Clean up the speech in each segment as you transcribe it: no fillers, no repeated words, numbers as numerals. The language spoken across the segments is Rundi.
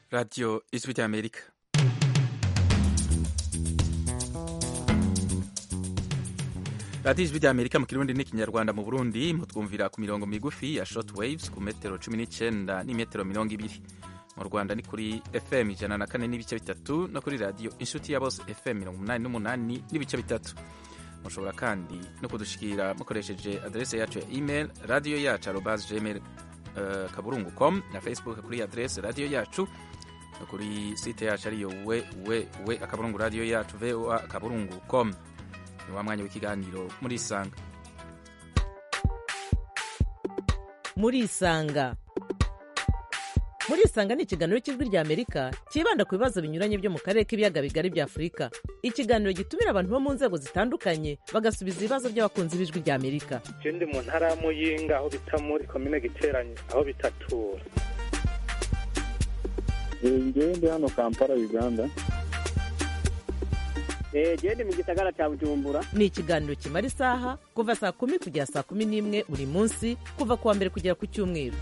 Radio Ijwi ry'Amerika. Radio Ijwi ry'Amerika mu Kirundi n'ikinyarwanda mu Burundi mutwumvira ku mirongo migufi ya short waves ku metero 19 n'imetero 20. Mu Rwanda ni kuri FM 104 n'ibice bitatu no kuri radio Inshuti ya Bose FM 88 n'ibice bitatu. Mushobora kandi no kudushikira mukoresheje adresse yacu ya email radio yacu@gmail.com na Facebook kuri adresse radio yacu no kuri site yacu ariyo radio yacu voa.com. Ni wa mwanya w'ikiganiro muri Isanga. Muri Isanga ni ikiganiro cy'Ijwi ry'Amerika kibanda ku bibazo binyuranye byo mu karere k'ibiyaga bigari bya Afurika. Ikiganiro gitumira abantu bo mu nzego zitandukanye bagasubiza ibibazo by'abakunzi b'Ijwi ry'Amerika. Ndi mu ntara ya Muyinga aho bita muri commune Giteranyi aho bitatura. Ndi hano Kampala Uganda. Jende mu gisagara cya Bujumbura. Ni ikiganiro kimara isaha kuva saa 10 kugera saa 11 buri munsi kuva kuwa mbere kugera ku cyumweru.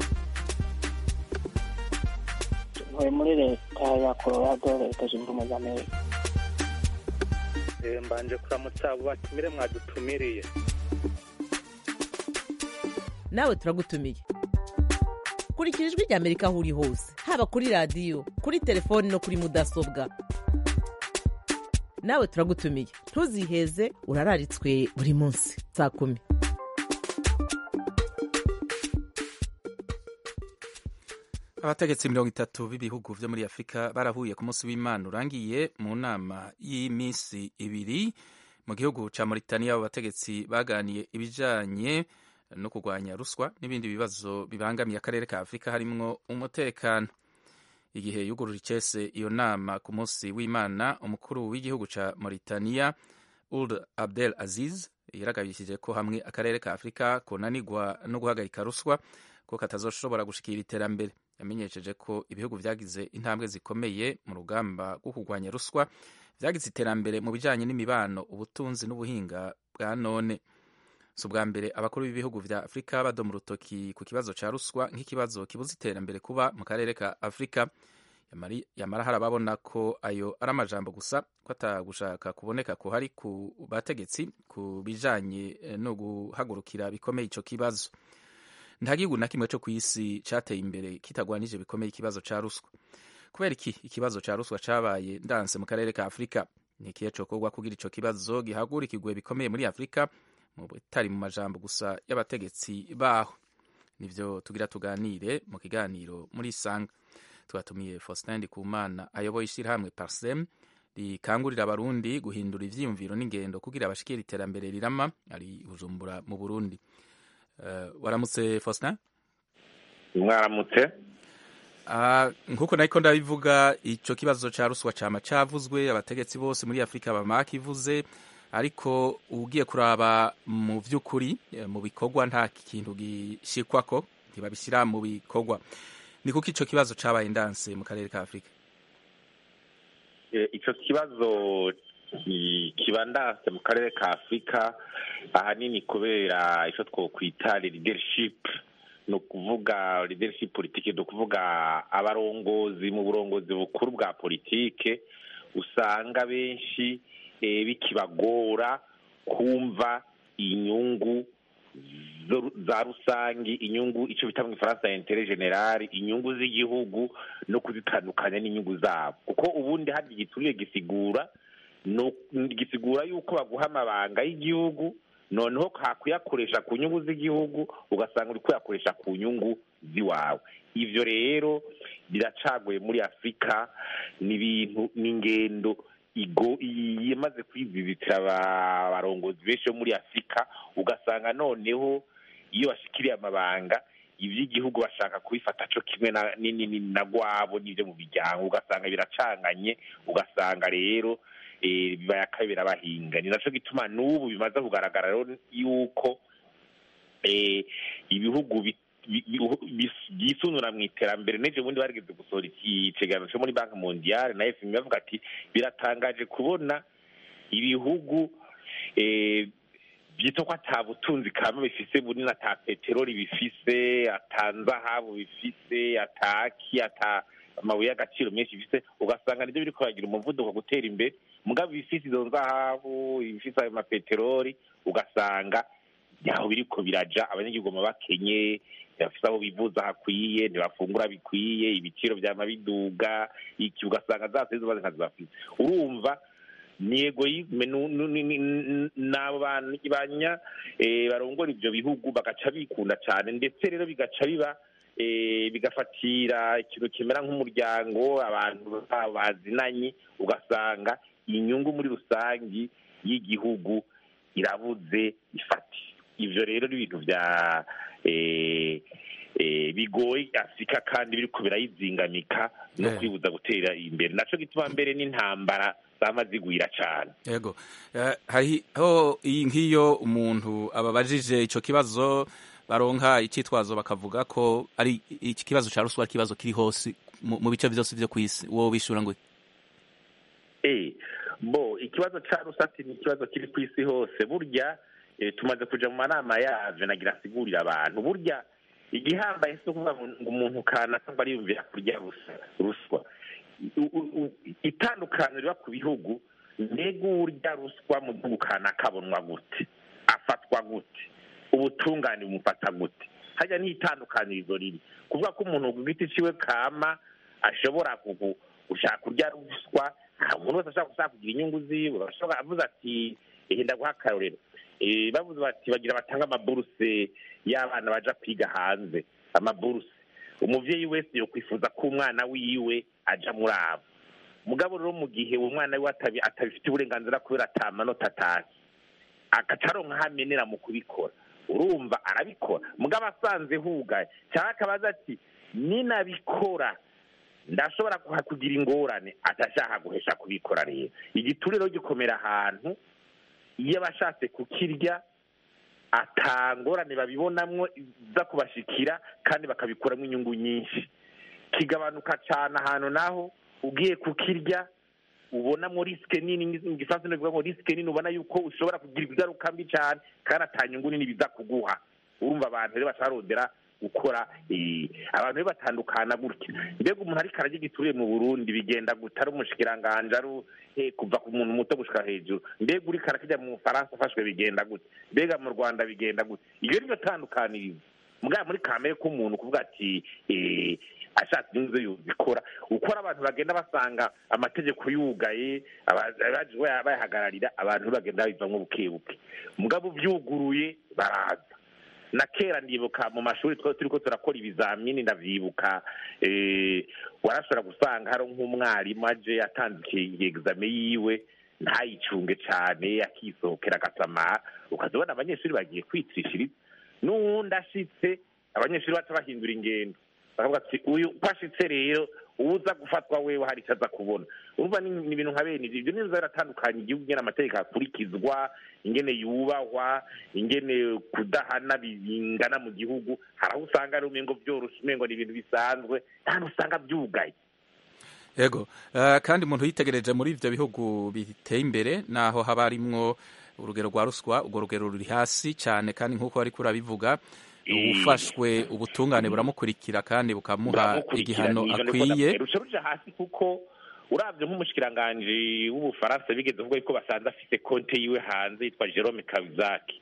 Muri leta ya Colorado leta zunze ubumwe za Amerika. Mbanje kuramutsa abo batumire mwadutumiriye. Nawe turagutumiye. Kurikira Ijwi ry'Amerika aho uri hose, haba kuri radio, kuri telefoni no kuri mudasobwa. Nawe turagutumiye. Ntuziheze urararitswe buri munsi saa 10. Abategetsi 30 b'ibihugu vyo muri Afrika barahuye ku munsi w'Imana urangiye mu nama y'imisi ibiri mu gihugu ca Mauritania. Abo bategetsi baganiye ibijanye no kurwanya ruswa n'ibindi bibazo bibangamiye akarere ka Afrika harimwo umutekano. Igihe yugurura icese iyo nama ku munsi w'Imana, umukuru w'igihugu ca Mauritania Ould Abdel Aziz yaragabishije ko hamwe akarere ka Afrika konanirwa no guhagarika ruswa ko katazoshobora gushikira iterambere. Yamenyesheje ko ibihugu vyagize intambwe zikomeye mu rugamba rwo kurwanya ruswa, vyagize iterambere mu bijanye n'imibano, ubutunzi n'ubuhinga bwa none. Si ubwa mbere abakuru b'ibihugu vya Afrika badoma urutoki ku kibazo ca ruswa nk'ikibazo kibuza iterambere kuba mu karere ka Afrika. Yamara hari ababona ko ayo ari amajambo gusa, ko atagushaka kuboneka ko hari ku bategetsi ku bijanye no guhagurukira bikomeye ico kibazo. Nta gihugu na kimwe cyo kw'isi cateye imbere kitagwanije bikomeye ikibazo ca ruswa. Kubera iki ikibazo ca ruswa cabaye ndanse mu karere ka Afrika? Ni ikihe cokorwa kugira ico kibazo gihagurikirwe bikomeye muri Afrika mu bitari mu majambo gusa y'abategetsi baho? Nivyo tugira tuganire mu kiganiro muri Isanga. Twatumiye Faustin Ndikumana ayoboye ishirahamwe Parsem rikangurira abarundi guhindura ivyiyumviro n'ingendo kugira abashikira iterambere rirama, ari Bujumbura mu Burundi. Waramutse Faustin? Mwaramutse. Nkuko nariko ndabivuga, ico kibazo ca ruswa cama cavuzwe, abategetsi bose muri Afrika bamakivuze, ariko ugiye kuraba mu vy'ukuri mu bikorwa nta kintu gishikwako, ntibabishira mu bikorwa. Ni kuko ico kibazo cabaye indanse mu karere ka Afrika? Ico kibazo kibandanse mu karere ka Afrika ahanini kubera ico twokwita leadership, no kuvuga leadership politique, no kuvuga abarongozi mu burongozi bukuru bwa politike usanga benshi bikibagora kumva inyungu za rusangi, inyungu ico bita mu Faransa intérêt général, inyungu z'igihugu no kuzitandukanya n'inyungu zabo. Kuko ubundi hari igituriye gisigura yuko baguha amabanga y'igihugu, noneho hakuyakoresha ku nyungu z'igihugu ugasanga uri kuyakoresha ku nyungu ziwawe. Ivyo rero biracagoye muri Afrika, n'ibintu n'ingendo yamaze kwizibitira abarongozi benshi muri Afrika. Ugasanga noneho iyo bashikiriye amabanga ivy'igihugu bashaka kubifata co kimwe na gwabo n'ivyo mu bijyango, ugasanga biracanganye, ugasanga rero bayakabira bahinga. Ni naco gituma n'ubu bimaze kugaragara yuko ibihugu byisunura mu iterambere. Neje bundi barigeze gusohora ikigereranyo cyo muri Banki Mondiale na FMI bavuga ati biratangaje kubona ibihugu byitwa ko ata butunzi kama bifise bunini, ata peteroli bifise, ata nzahabu bifise, amabuye y'agaciro menshi bifite, ugasanga nibyo biri kubagira umuvuduko gutera imbere. Mugabo ibifite izo nzahabu, ibifite ayo mapeteroli, ugasanga nyaho biriko biraja, abanyagihugu bakenye, bafite aho bivuza hakwiye, ntibafungura bikwiye, ibiciro vyama biduga, iki ugasanga zase zibaze nkazibafite. Urumva ni egoisme n'abo banya barongora ivyo bihugu bagaca bikunda cane, ndetse rero bigaca biba bigafatira ikintu kimera nk'umuryango, abantu bazinanye, ugasanga inyungu muri rusangi y'igihugu irabuze ifati. Ivyo rero ni ibintu vya bigoye Afurika kandi biriko birayizingamika no kwibuza gutera imbere. Naco gituma mbere n'intambara zama zigwira cane. Yego, hariho nk'iyo umuntu ababajije ico kibazo baronka icitwazo bakavuga ko ari iki kibazo ca ruswa, kibazo kiri hose mu bice vyose vyo kw'isi, wowe bishura ngo ikibazo ca ruswa ni ikibazo kiri kw'isi hose. Burya tumaze kuja mu manama yavyo, nagira asigurira abantu, burya igihambaye si ukuvuga ngo umuntu kanaka ngo ariyumvira kurya ruswa. Itandukaniro riba ku bihugu, mbega urya ruswa mu gihugu kanaka abonwa gute, afatwa gute, ubutungane bumufata gute. Harya n'itandukanirizo riri kuvuga ko umuntu ku giti ciwe kama ashobora gushaka kurya ruswa, umuntu wese ashaka kugira inyungu ziwe, ashobora avuze ati ndaguha akarorero, bavuze bati bagira batanga amaburuse y'abana baja kwiga hanze, amaburuse. Umuvyeyi wese yokwifuza ko umwana wiwe aja muri abo. Mugabo rero mu gihe uwo mwana wiwe atabifite uburenganzira kubera atamanota atashye, agacaronka hamenera mu kubikora, urumva arabikora. Mugabo asanze hugaye cyangwa akabaza ati ninabikora ndashobora kugira ingorane, atashaka guhesha kubikora. Rero igituriro gikomera ahantu iyo abashatse kukirya atangorane babibonamwo za kubashikira kandi bakabikuramo inyungu nyinshi. Kigabanuka cyane ahantu naho ugiye kukirya ubonamo risike nini, ngifaze no bivuga ngo risike nini, ubona yuko ushobora kugira ingaruka mbi cyane kandi atanyungu nini biza kuguha. Urumva abantu rero batarondera gukora abantu rero batandukana gutya. Mbega umuntu ariko arajya igituriye mu Burundi bigenda gutara umushikiranganje ari kuva ku muntu muto gushika hejuru, mbega uri karakijya mu Faransa afashwe bigenda gute, mbega mu Rwanda bigenda gute. Iyo ryo tandukanirizo mugabo muri kamere ko umuntu kuvuga ati ashatse inzu yubikora ukora, abantu bagenda basanga amategeko yugaye, abaje bayahagararira, abantu bagenda bivamwo bukebuke. Mugabo vyuguruye baraza. Na kera ndibuka mu mashuri turiko turakora ibizamini, ndavyibuka warashobora gusanga hari nk'umwarimu aje atanze examen yiwe ntayicunge cane, akisohokera agasama, ukazibona abanyeshuri bagiye kwitsishiriza. N'uwundi ashitse abanyeshuri baca bahindura ingendo, bakavuga ati uyu kwashitse rero uza gufatwa wewe hari icyo aza kubona. Urumva ni ibintu nka bene ibyo nizo biratandukanye igihugu, ingene amategeko akurikizwa, ingene yubahwa, ingene kudahana bingana mu gihugu. Hari aho usanga ari umengo vyoroshe, umengo ni ibintu bisanzwe, nta usanga byugaye. Yego, kandi umuntu yitegereje muri ivyo bihugu biteye imbere naho haba harimwo urugero rwa ruswa, urwo rugero ruri hasi cyane, kandi nk'uko ariko urabivuga ufashwe ubutungane buramukurikira kandi bukamuha igihano akwiye. Ruca hasi kuko uravye nk'umushikiranganje w'Ubufaransa bigeze kuvuga ko basanze afite konte yiwe hanze yitwa Jerome Kavizaki.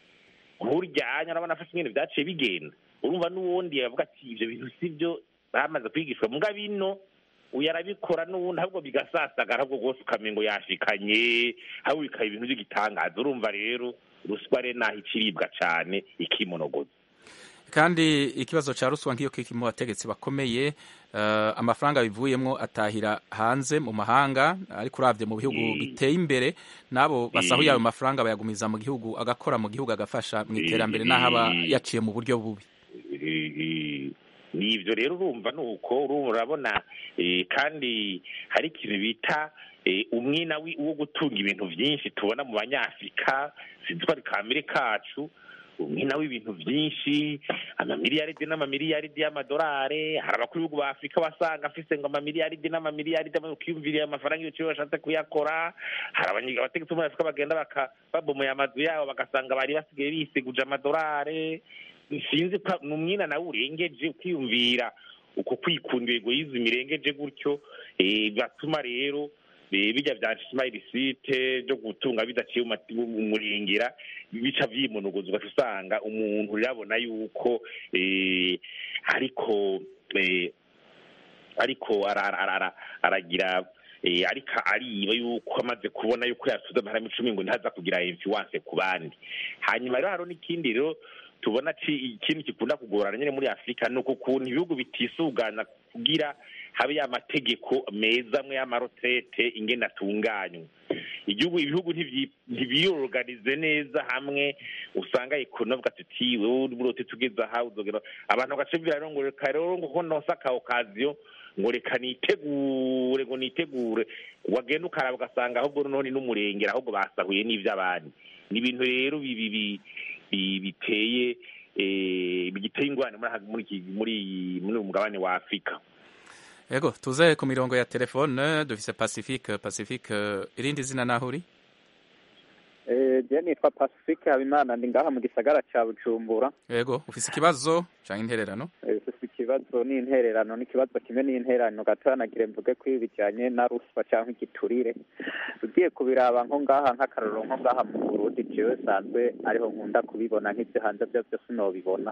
Burya nyarabona afite ingene vyaciye bigenda. Urumva n'uwundi yavuga ati ivyo bintu sivyo, bamaze kwigishwa muga bino uyarabikora n'ubundi ahubwo bigasasagara, ahubwo rwose ukamengo yashikanye, aho bikaye ibintu by'igitangaza. Urumva rero ruswa rero naho ikiribwa cane ikimonogoza. Kandi ikibazo ca ruswa nk'iyo kiki mu bategetsi bakomeye, amafaranga bivuyemwo atahira hanze mu mahanga, ariko uravye mu bihugu biteye imbere nabo basahuye ayo mafaranga bayagumiza mu gihugu, agakora mu gihugu, agafasha mu iterambere naho aba yaciye mu buryo bubi. Nivyo rero urumva nuko urabona, kandi hari ikintu bita umwina wo gutunga ibintu vyinshi tubona mu Banyafrika, sinzwa kamere kacu, umwina w'ibintu vyinshi, amamiliyaridi n'amamiliyaridi y'amadolari. Hari abakuru b'ibihugu ba Afrika basanga afise ngo amamiliyaridi n'amamiliyaridi ukiyumviriye amafaranga y'icyo bashatse kuyakora. Hari abategetsi muri Afrika bagenda babomoye amazu yabo bagasanga bari basigaye bisiguje amadolari. Sinzi ko n'umwina nawe urengeje ukiyumvira uko kwikunda egoisme irengeje gutyo batuma rero bijya bya Ismail Site byo gutunga bidaciye umurengera bica vyimunuguza ugasanga umuntu yabona yuko ariko aragira ariko ariba yuko amaze kubona yuko yasuze amahame 10 ngo ntaza kugira influence ku bandi. Hanyuma rero haro n'ikindi rero tubona ikintu kikunda kugorana nyine muri Afrika nuko kuntu ibihugu bitisugana kugira habe amategeko meza amwe y'amarotete ingena atunganywa. Ibihugu ntibiyorganize neza hamwe, usanga ikonovuga tuti wewe urote tugeza ha uzogera abantu bagacibira rero ngo reka rero ngo nonsa ka occasion ngo reka nitegure wagenda ukaraba ugasanga ahubwo none n'umurengera ahubwo basahuye n'ivy'abandi. Ni ibintu rero biteye ingwane muri umugabane wa Afrika. Yego tuze ku mirongo ya telefone dufise Pacifique irindi zina naho uri? Je nitwa Pacifique Habimana ndi ngaha mu gisagara ca Bujumbura. Yego ufise ikibazo canke intererano? Ufise ikibazo n'intererano, n'ikibazo kimwe n'intererano gatanagire mvuge kwibijanye na ruswa canke igiturire. Ugiye kubiraba nko ngaha nk'akaroro nko ngaha mu Burundi jewe sanzwe ariho nkunda kubibona nk'ivyo hanze byose sinobibona.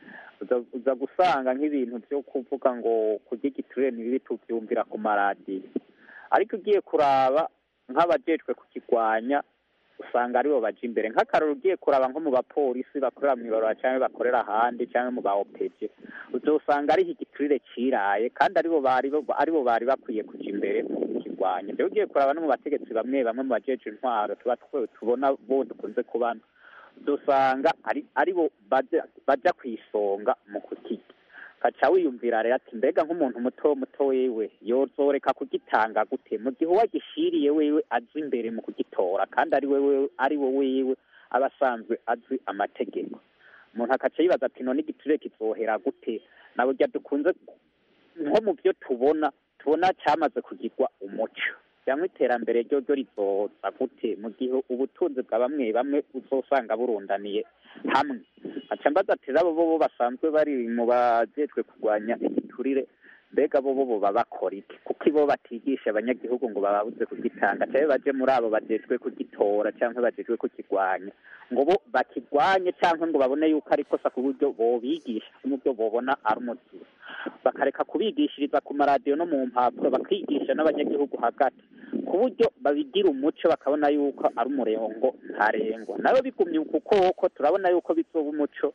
Uza gusanga nk'ibintu byo kuvuga ngo kurya igiturire nibibi tuvyumvira ku maradiyo, ariko ugiye kuraba nk'abajejwe kukigwanya usanga aribo baje imbere. Nk'akaroro ugiye kuraba nko mu bapolisi bakorera mw'ibarura canke bakorera ahandi canke mu ba OPG uzosanga ari igiturire ciraye kandi aribo bari bakwiye kuja imbere mu kukigwanya. Rero ugiye kuraba no mu bategetsi bamwe mu bajeje intwaro tubona bo dukunze kubana dusanga aribo baja kwisonga mu kukirya. Kaca wiyumvira rero ati mbega nk'umuntu muto wewe yozoreka kugitanga gute mu gihe uwagishiriye wewe azi imbere mu kugitora kandi ari wo wewe abasanzwe azi amategeko. Umuntu akaca yibaza ati none igiturire kizohera gute? Nabo rya dukunze nko mu byo tubona cyamaze kugirwa umuco cyangwa iterambere ryo rizoza gute mu gihe ubutunzi bwa bamwe uzosanga burundaniye hamwe. Aca mbaza ati abo bo basanzwe bari mu bajejwe kurwanya igiturire mbega bo bakora iki? Kuko ibo batigisha abanyagihugu ngo bababuze kugitanga cyangwa baje muri abo bajejwe kugitora cyangwa bajejwe kukigwanya ngo bo bakigwanye cyangwa ngo babone yuko ari kosa ku buryo bobigisha n'ubwo bobona ari umuti bakareka kubigishiriza ku maradiyo no mu mpapuro bakigisha n'abanyagihugu hagati ku buryo babigira umuco bakabona yuko ari umurengo ntarengwa. Nayo bigumye kuko turabona yuko bizoba umuco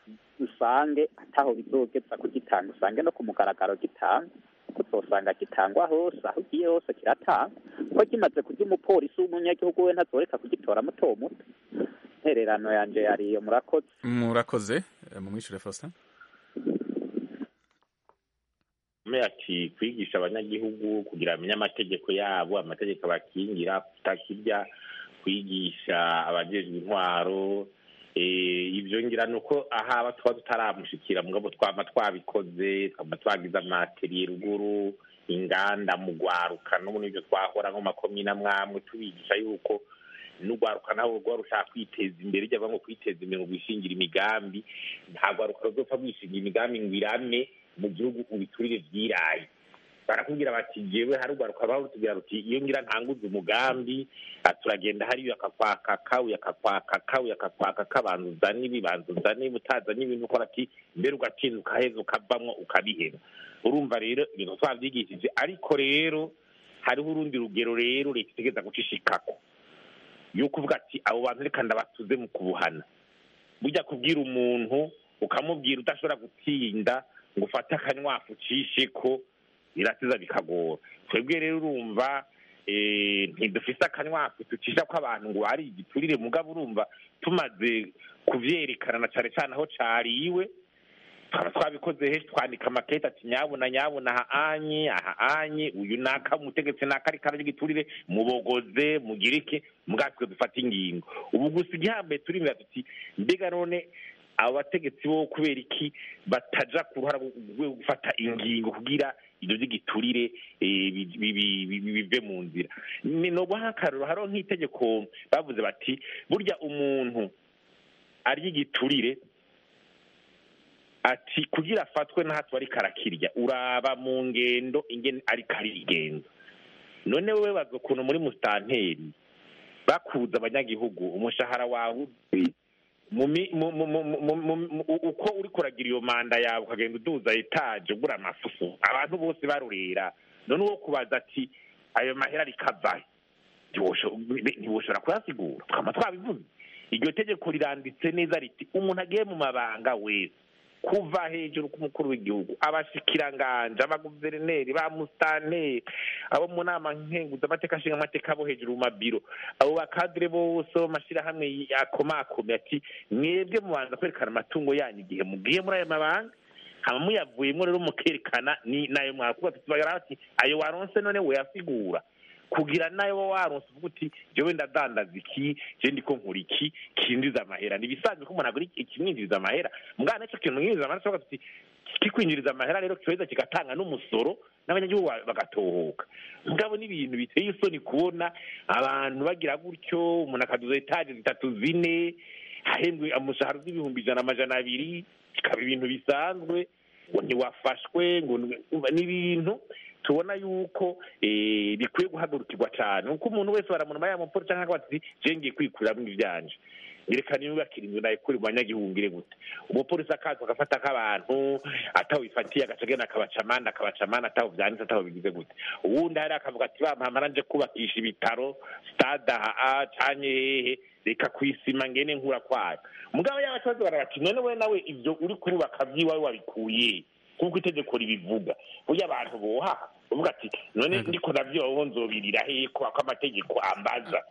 usange ataho bizogeza kugitanga, usange no ku mugaragaro gitanga kuzosanga gitangwa hose aho ugiye hose kiratanga ko kimaze kurya umupolisi w'umunyagihugu we ntazoreka kugitora muto. Intererano yanje yariyo. Murakoze mumwishure Faustin. Ati kwigisha abanyagihugu kugira amenye amategeko yabo, amategeko bakingira kutakirya, kwigisha abajejwe intwaro ibyo ngira nuko aha twa tutaramushikira mugabo twabikoze twagize amateriye ruguru inganda mu gwaruka no muri byo twahora nko makomina mwamwe tubigisha yuko n'ugwaruka naho rwarushaka kwiteza imbere ijya bamwe kwiteza imbere gushingira imigambi ntabwo aruka rozopfa gushingira imigambi ngwirame mu gihugu ubiturire vyiraye. Barakubwira bati jewe hari ugwaruka baho tugira ruti iyo ngira ntanguze umugambi turagenda hari yakakwaka kabanza n'ibibanza n'ibutaza n'ibintu ukora ati mbere ugatinda ukaheza ukavamwo ukabihera. Urumva rero ibintu twavyigishije, ariko rero hariho urundi rugero rero leta itegeza gucishikako yo kuvuga ati abo bantu reka ndabatuze mu kubuhana. Burya kubwira umuntu ukamubwira udashobora gutinda ngo ufate akanywafu ucisheko biratiza bikagora. Twebwe rero urumva ntidufise akanywafu tucisha ko abantu ngo ari igiturire, mugabo urumva tumaze kuvyerekana na cane cane aho cariwe twabikoze he twandika makete ati nyabona aha anye uyu naka umutegetsi naka ari karaje giturire mubogoze mugirike mugatwe dufata ingingo. Ubu gusa igihambe turimira tuti mbega none abo bategetsi bo kubera iki bataja kuruhara gufata ingingo kugira ibyo by'igiturire bive mu nzira. No guhakarura haro nk'itegeko bavuze bati burya umuntu ari igiturire ati kugira afatwe n'ahatwe ariko arakirya uraba mu ngendo ingene ariko arigenza. None wewe baza ukuntu muri musitanteri bakuza abanyagihugu umushahara wawe uko uri kuragira iyo manda yawe ukagenda uduza etaje ugura amafuso abantu bose barurira. None uwo kubaza ati ayo mahera rikavahe ntiwoshobora kuyasigura. Twama twabivuze iryo tegeko riranditse neza riti umuntu agiye mu mabanga wese kuva hejuru k'umukuru w'igihugu abashikiranganje abaguverineri ba musitanteri abo mu nama nkenguzamateka nshinga amateka abo hejuru mu mabiro abo bakadire bose b'amashirahamwe akomakomeye ati mwebwe mubanza kwerekana amatungo yanyu igihe mugiye muri ayo mabanga hama muyavuyemo rero mukerekana ni nayo mwakuba ati ayo waronse none weyasigura kugira nayo waronse uvuga uti jewe ndadandaza iki je ndiko nkora iki kinjiza amahera. Nibisanzwe ko umuntu agura ikimwinjiriza amahera mugana n'icyo kintu mwinjiriza amahera cyo ati kikwinjiriza amahera rero kiweza kigatanga n'umusoro n'abanyagihugu bagatohoka. Mugabo n'ibintu biteye isoni kubona abantu bagira gutyo umuntu akaduza etaje 3-4 ahembwe umushahara w'ibihumbi 100-200 kikaba ibintu bisanzwe ngo ntiwafashwe ngo n'ibintu tubona yuko bikwiye guhagurukirwa cyane uko umuntu wese baramunuma yamupora cyangwa ati je ngiye kwikuramwo ivyanje ngerekana iyo bakirinzwe naye kuri banyagihugu ngire gute umupolisi akaza agafata nk'abantu ataho bifatiye agacagena akabacamana ataho vyanditse ataho bigize gute uwundi hari akavuga ati bampa nje kubakisha ibitaro stade canye reka kwisima ngene nkura kwayo mugabo y'abacazi barabati none we nawe ivyo uri kurubaka vyiwawe wabikuye kuko itegeko ribivuga burya abantu boha uvuga ati none ndiko navyo nzobirira he ko amategeko ambaza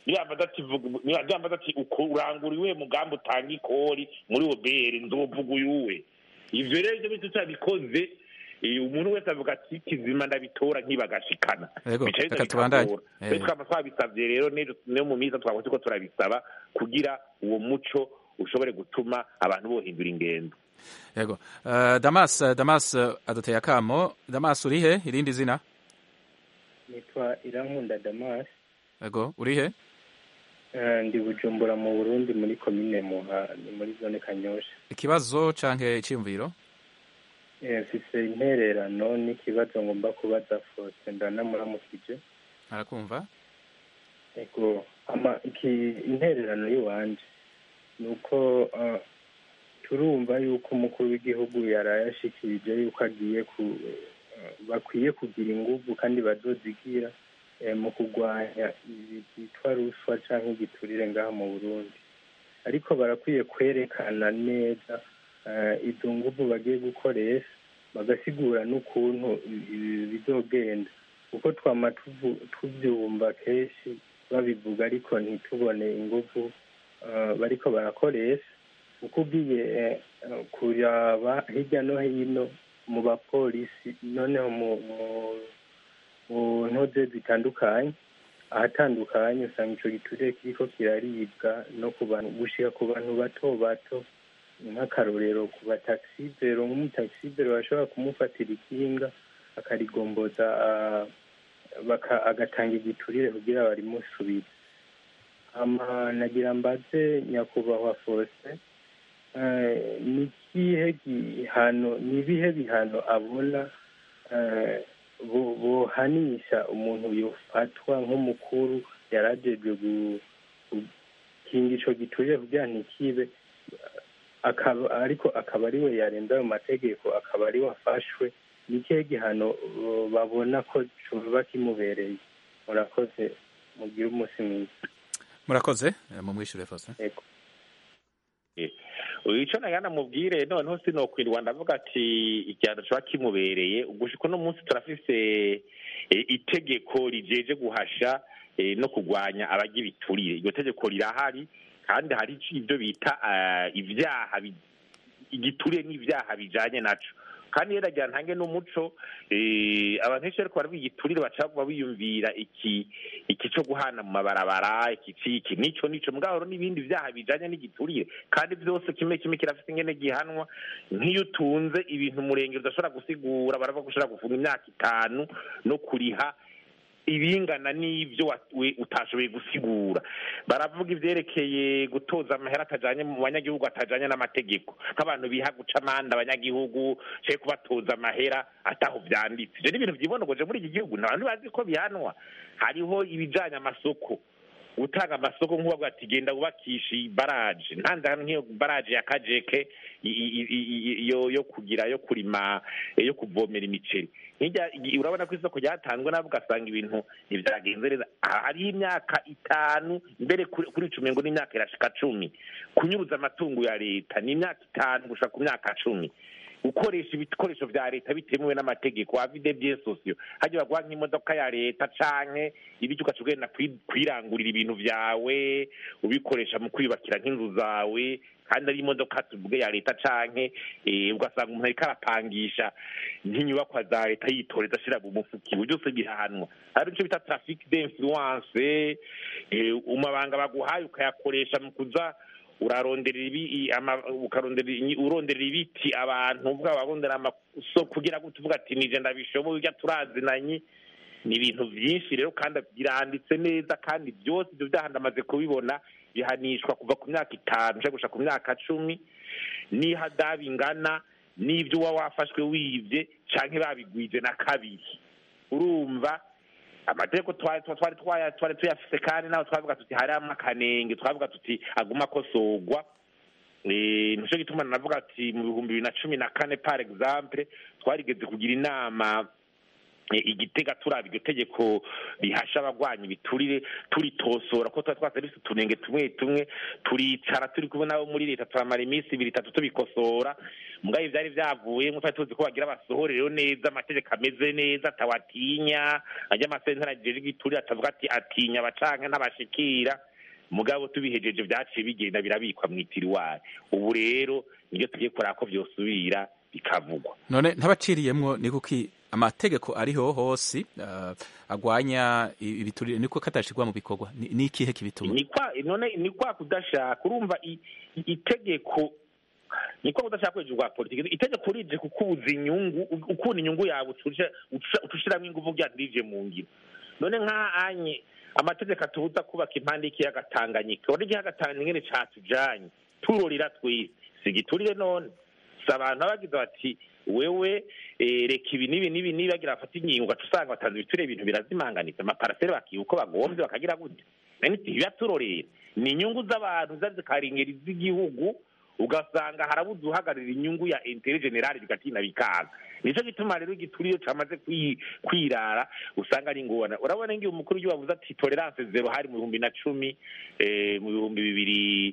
niba ati uko uranguriwe mugambo utanga ikori muri OBR nzovuga uyuwe ivyo rero ibyo bitatu bikoze umuntu wese avuga ati kizima ndabitora nkibagashikana reka tubandanye twaba twabisavye rero niyo mu miza twaba turiko turabisaba kugira uwo muco ushobore gutuma abantu bohindura ingendo. Yego. Damas aduteye akamo. Damas urihe irindi zina? Nitwa Irankunda Damas. Yego, urihe? Ndi Bujumbura mu Burundi muri commune Muha muri zone Kanyosha. Ikibazo canke iciyumviro? Mfise intererano n'ikibazo ngomba kubaza Faustin ndanamuramukije. Arakumva? Yego, intererano yiwanje nuko turumva yuko umukuru w'igihugu yarayashikirije yuko agiye bakwiye kugira ingufu kandi bazozigira mu kurwanya ibyitwa ruswa cyangwa igiturire ngaha mu Burundi, ariko barakwiye kwerekana neza izo ngufu bagiye gukoresha bagasigura n'ukuntu bizogenda, kuko twama tubyumva kenshi babivuga ariko ntitubone ingufu bariko barakoresha. Uko ugiye kuraba hirya no hino mu bapolisi noneho mu ntoze zitandukanye ahatandukanye usanga ico giturire kiriko kiraribwa no ku bantu gushika ku bantu bato bato, nk'akarorero ku bataxivero nk'umutaxivero bashobora kumufatira ikinga akarigomboza agatanga igiturire kugira barimusubize. Nagira mbaze nyakubahwa Faustin ni ibihe bihano abona bohanisha umuntu yofatwa nk'umukuru yarajejwe gukinga ico giturire kugira ntikibe, ariko akaba ari we yarenza ayo mategeko, akaba ari we afashwe. Ni ikihe gihano babona ko coba kimubereye? Murakoze, mugire umunsi mwiza. Murakoze, mumwishure Faustin. Yego. Ico nagana mubwire noneho sinokwirwa ndavuga ati igihano coba kimubereye ugushika no munsi turafise itegeko rijeje guhasha no kurwanya abagira ibiturire. Iryo tegeko rirahari kandi hari ibyo bita ivyaha igiturire n'ivyaha bijanye naco, kandi yeragira ntange n'umuco abantu benshi ariko baravuga igiturire baca biyumvira iki cyo guhana mu mabarabara iki nico mugabo n'ibindi vyaha bijanye n'igiturire, kandi byose kimwe kirafite ingene gihanwa. Nk'iyo utunze ibintu umurenge udashobora gusigura baravuga ko ushobora gufunga imyaka 5 no kuriha ibingana n'ibyo utashoboye gusigura. Baravuga ivyerekeye gutoza amahera atajanye mu banyagihugu atajanye n'amategeko, nk'abantu biha guca amande abanyagihugu cye kubatoza amahera ataho vyanditse. Ivyo ni ibintu vyibonogoje muri iki gihugu, n'abantu bazi ko bihanwa. Hariho ibijanye amasoko, utanga amasoko nk'ubavuga ati genda wubakisha ibaraje, ntanze nk'iyo baraje ya Kajeke yo kugira yo kurima yo kuvomera imiceri. Urabona ko isoko ryatanzwe nabo ugasanga ibintu ntibyagenze neza. Hariho imyaka 5 mbere kuri 10 ngo n'imyaka irashika 10 kunyuruza amatungo ya leta, ni imyaka 5 gushaka ku myaka 10 ukoresha ibikoresho vya leta bitemewe n'amategeko avide bien sociaux. Haje bagwa nk'imodoka ya leta canke ibyo ukacugenda kwirangurira ibintu vyawe ubikoresha mu kwibakira nk'inzu zawe, kandi ari imodoka tuvuge ya leta canke ugasanga umuntu ariko arapangisha nk'inyubakwa za leta yitoreza ashira mu mufuki, byose birahanwa. Hari icyo bita trafic d'influence, umabanga baguhaye ukayakoresha mu kuza urarondera urondera ibiti abantu bw'ababondera amasoko kugira ngo tuvuga ati nije ndabishoboye ujya turazinanye. Ni ibintu byinshi rero kandi biranditse neza, kandi byose ibyo byahanda kubibona bihanishwa kuva ku myaka 5 gushaka ku myaka 10 n'ihadabi ingana n'ibyo wafashwe wivye canke babigwije na kabiri. Urumva amategeko twari tuyafise, kandi naho twavuga tuti hari amakanenge, twavuga tuti aguma kosogwa. Nico gituma navuga ati mu 2014 par exemple twarigeze kugira inama Igitega turaba iryo tegeko rihasha abagwanyi biturire turitosora ko twasabise tunenge tumwe turicara turi kubona abo muri leta turamara iminsi 2-3 tubikosora. Mugaye byari byavuye mu tuzi ko bagira basohorero neza amategeko ameze neza tawatinya ajya amasentara jeje giturire atavuga ati atinya abacanke n'abashikira. Mugabo tubihejeje byaciye bigenda birabikwa mwitiri wayo. Ubu rero niyo tugiye kora ko byosubira bikavugwa. None ntabaciriyemwo ni kuki amategeko ariho hose agwanya ibiturire niko katashirwa mu bikorwa? Ni ikihe kibituma? Ni kwa kudashaka. Urumva itegeko niko kudashaka kwejurwa politiki. Itegeko rije kukubuza inyungu, ukunda inyungu yawe utushiramo ingufu byandije mu ngiro. None nk'anye amategeko atubuza kubaka impande y'ikiyaga Tanganyika, wari ikiyaga Tanganyika nyene catujanye turorira twese sigiturire. None abantu abagize bati wewe reka ibi nibi bagira afata ingingo ugasanga batanze ibiture ibintu birazimanganitse amaparasere bakiye uko bagombye bakagira gute. Nani tibiyaturorera ni inyungu z'abantu zazikaringera z'igihugu, ugasanga harabuze uhagarira inyungu ya intérêt général bigatina bikaga. Nico gituma rero igituriyo camaze kwirara usanga ari ngona. Urabona ngiye umukuru w'igihugu avuze ati tolerance zero hari mu 2010 mu 2000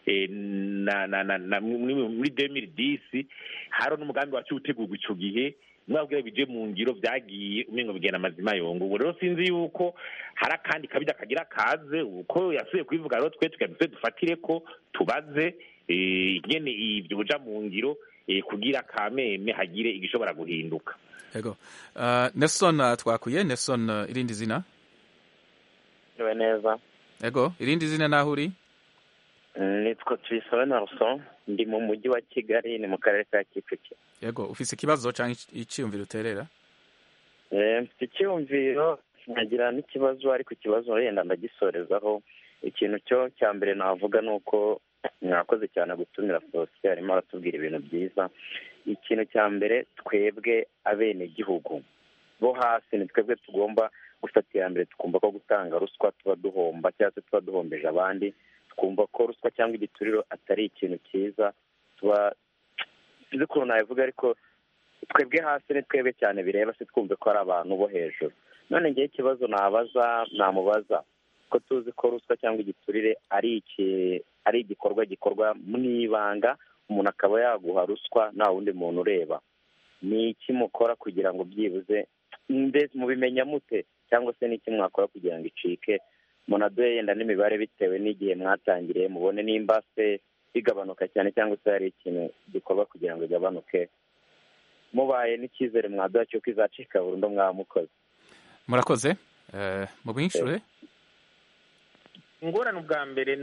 muri 2010 haro n'umugambi wacu utegurwa ico gihe mwabwira bije mu ngiro byagiye umengo bigena amazima yongo. Ubu rero sinzi yuko hari kandi kabida kagira kaze uko yasuye kwivuga rero twe tukaduse dufatire ko tubaze nyene ibyo buja mu ngiro kugira kameme hagire igishobora guhinduka. Yego. Nelson twakuye. Nelson irindi zina? Niwe neza. Yego, irindi zina naho uri? Nitwa Twisabe Nelson, ndi mu mujyi wa Kigali, ni mu karere ka Kicukiro. Yego, ufise ikibazo canke iciyumviro uterera? Mfite icyumviro nkagira n'ikibazo, ariko ikibazo yenda ndagisorezaho. Ikintu cyo cya mbere navuga nuko mwakoze cyane gutumira Faustin, arimo aratubwira ibintu byiza. Ikintu cya mbere, twebwe abene gihugu bo hasi ni twebwe tugomba gufatira mbere, tukumva ko gutanga ruswa tuba duhomba cyangwa tuba duhombeje abandi, twumva ko ruswa cyangwa igituriro atari ikintu cyiza. tuba sinzi ukuntu nabivuga, ariko twebwe hasi ni twebwe cyane bireba, si twumve ko ari abantu bo hejuru. None ngiye ikibazo namubaza ko tuzi ko ruswa cyangwa igiturire ari igikorwa gikorwa mu ibanga, umuntu akaba yaguha ruswa nta wundi muntu ureba. Ni iki mukora kugira ngo byibuze mbese mubimenya mute, cyangwa se n'iki mwakora kugira ngo icike? Munaduhe yenda n'imibare bitewe n'igihe mwatangiriye, mubone nimba se bigabanuka cyane cyangwa se hari ikintu gikorwa kugira ngo igabanuke. Mubaye n'icyizere mwaduha cyo kizacika burundu mwamukoze. Murakoze. Mu bw'inshure ingorane ubwa mbere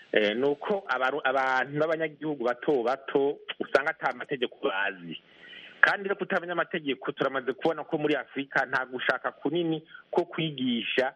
nuko abantu b'abanyagihugu bato usanga ata amategeko bazi. kandi rero kutamenya amategeko turamaze kubona ko muri Afurika nta gushaka kunini ko kwigisha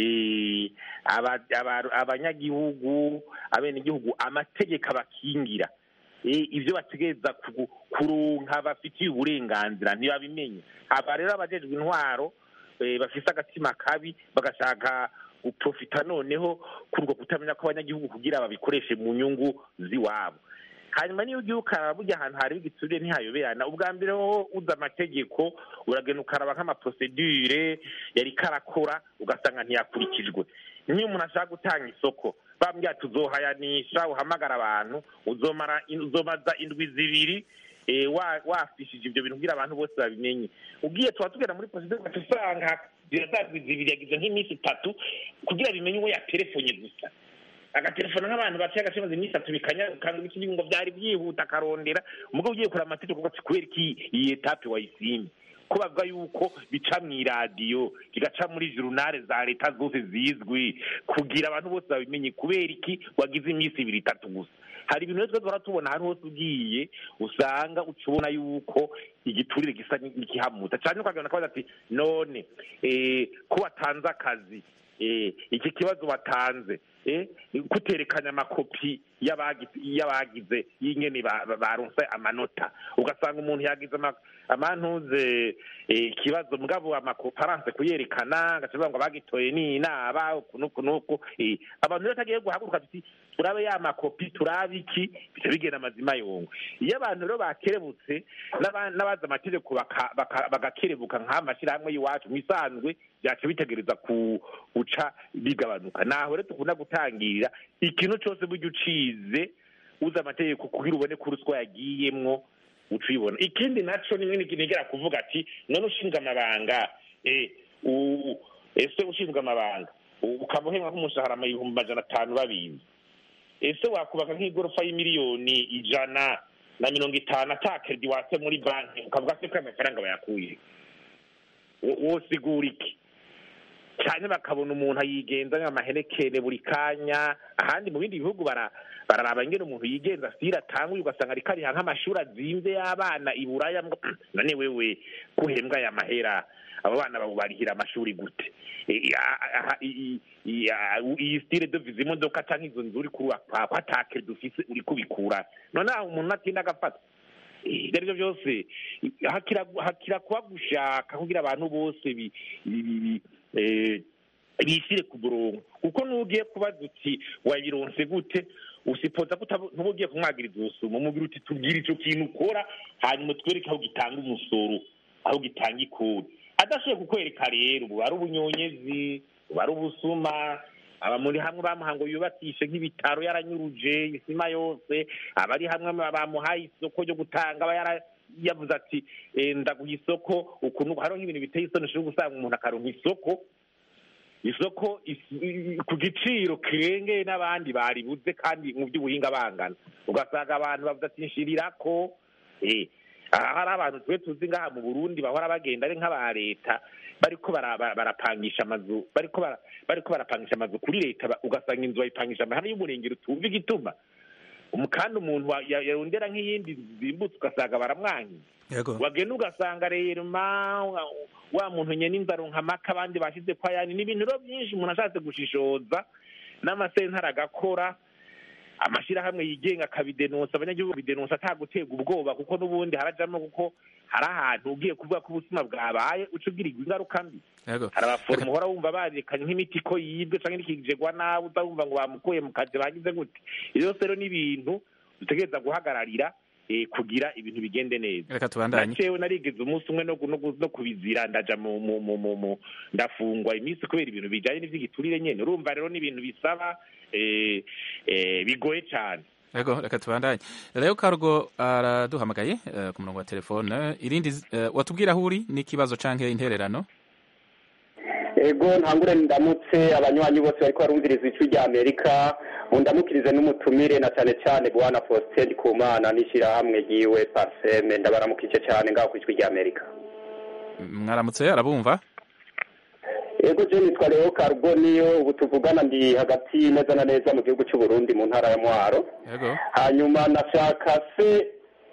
abanyagihugu abenegihugu amategeko abakingira ibyo bategereza kuronka bafitiye uburenganzira ntibabimenye. aba rero abajejwe intwaro bafise agatima kabi bagashaka guprofita noneho kurwo kutamenya ko abanyagihugu kugira babikoreshe mu nyungu ziwabo. hanyuma niyo ugiye ukaraba burya ahantu hari igiturire ntihayoberana. ubwa mbere ho uza amategeko uragenda ukaraba nk'amaprosedure yari karakora ugasanga ntiyakurikijwe. niyo umuntu ashaka gutanga isoko bambwira tuzohayanisha uhamagara abantu uzomaza indwi zibiri wafishije ibyo bintu kugira abantu bose babimenye. ugiye tuba tugera muri procedure ugasanga ndwi zibiri yagize nk'iminsi 3 kugira bimenye uwo yaterefone gusa agatelefona nk'abantu baciye agashimaze iminsi 3 bikanyakanga iki ngo byari byihuta akarondera umugabo ugiye kura amategeko ugati kubera iki iyi etape wayisimye ko bavuga yuko bica mu radio kigaca muri journal za leta zose zizwi kugira abantu bose babimenye kubera iki wagize iminsi 2-3 gusa. hari ibintu twese baratubona hari hose ugiye usanga ucubona yuko igiturire gisa n'ikihamuta cyane ukagana kwaza ati none ko watanze akazi iki kibazo batanze kuterekanya amakopi y'abagize y'ingene baronse amanota ugasanga umuntu yagize amantuze ikibazo mugabo amakoparanse kuyerekana agacuza ngo bagitoye ni naba kunuko abantu rero tagiye guhaguruka ati turabe ya makopi turabe iki bigena amazima yongo. iyo abantu rero bakerebutse n'abaza amategeko bagakerebuka nk'amashira hamwe yiwacu mwisanzwe byacu bitegereza kuca bigabanuka. naho rero tukunda gutangirira ikintu cyose buryo ucize uza amategeko kugira ubone ko ruswa yagiyemwo ucibona. ikindi naco nimwe nigera kuvuga ati none ushinga amabanga ese ushinga amabanga ukamuhemwa nk'umushahara mu 500 babizi ese wakubaka nk'igorofa y'imiliyoni 150 atakerdi wase muri banki ukavuga se ko amafaranga bayakuye wosigura iki cyane bakabona umuntu ayigenza nk'amahenekene buri kanya. ahandi mu bindi bihugu bararaba ingene umuntu yigenza sira tanguye ugasanga ari kari nk'amashuri azimve y'abana iburaya none wewe kuhembwa ya mahera abo bana barihira amashuri gute? iyi style de vize imodoka cyangwa izo nzu uri kuruwa kwatake dufise uri kubikura none umuntu atinda agafata ibyo byose hakira kuba gushaka kugira abantu bose bishyire ku murongo kuko n'ugiye kubaza uti wabironse gute usipoza ko ntubugiye kumwagiriza ubusuma umubwira uti tubwire icyo kintu ukora hanyuma twereke aho gitanga umusoro aho gitanga ikori. adashoboye kukwereka rero ubu ari ubunyonyezi ubu ari ubusuma aba muri hamwe bamuhango yubakishe nk'ibitaro yaranyuruje isima yose abari hamwe bamuhaye isoko ryo gutanga yavuze ati ndaguha isoko ukuntu hariho nk'ibintu biteye isoni ushobora gusanga umuntu akaronka isoko ku giciro kirengeye n'abandi baribuze kandi mu by'ubuhinga bangana ugasanga abantu bavuze ati nshirirako hari abantu twe tuzi ngaha mu Burundi bahora bagenda ari nk'aba leta bariko barapangisha amazu bariko barapangisha amazu kuri leta ugasanga inzu bayipangisha amahana y'umurengero tuva igituma kandi umuntu yarondera nk'iyindi zimbutse ugasanga baramwanyi wagenda ugasanga rero wa muntu nyene inzaro nkamaka abandi bashize kwa yani n'ibintu rero byinshi umuntu ashatse gushishoza n'amasentara agakora amashirahamwe yigenga akabidenonsa abanyagihugu bidenonsa atagutega ubwoba kuko n'ubundi harajamo kuko hari ahantu ugiye kuvuga ko ubuzima bwabaye ucugirirwa ingaruka mbi. hari abaforomo uhora wumva barekanye nk'imiti ko yibwe canke n'ikijegwa nawe uzumva ngo bamukuye mu kazi bagize gute. iyo rero n'ibintu dutegereza guhagararira kugira ibintu bigende neza. Reka tubandanye. Nacewe narigeze umunsi umwe no kubizira ndaja mu ndafungwa iminsi kubera ibintu bijanye n'ivy'igiturire nyene. urumva rero n'ibintu bisaba bigoye cyane. Yego reka tubandanye. Leo Cargo araduhamagaye ku murongo wa telefone. Irindi watubwira aho uri n'ikibazo canke intererano? Ego ntangure ndamutse abanywanyi bose bariko barumviriza ijwi rya Amerika undamukirize n'umutumire na cyane cyane Bwana Faustin Kumana n'ishirahamwe giwe Parseme ndabaramukije cyane ngaho ku ijwi rya Amerika. Mwaramutse arabumva? Ego je nitwa Leo Cargo niyo ubu tuvugana ndi hagati neza na neza mu gihugu cy'u Burundi mu ntara ya Mwaro. Yego. Hanyuma nashaka se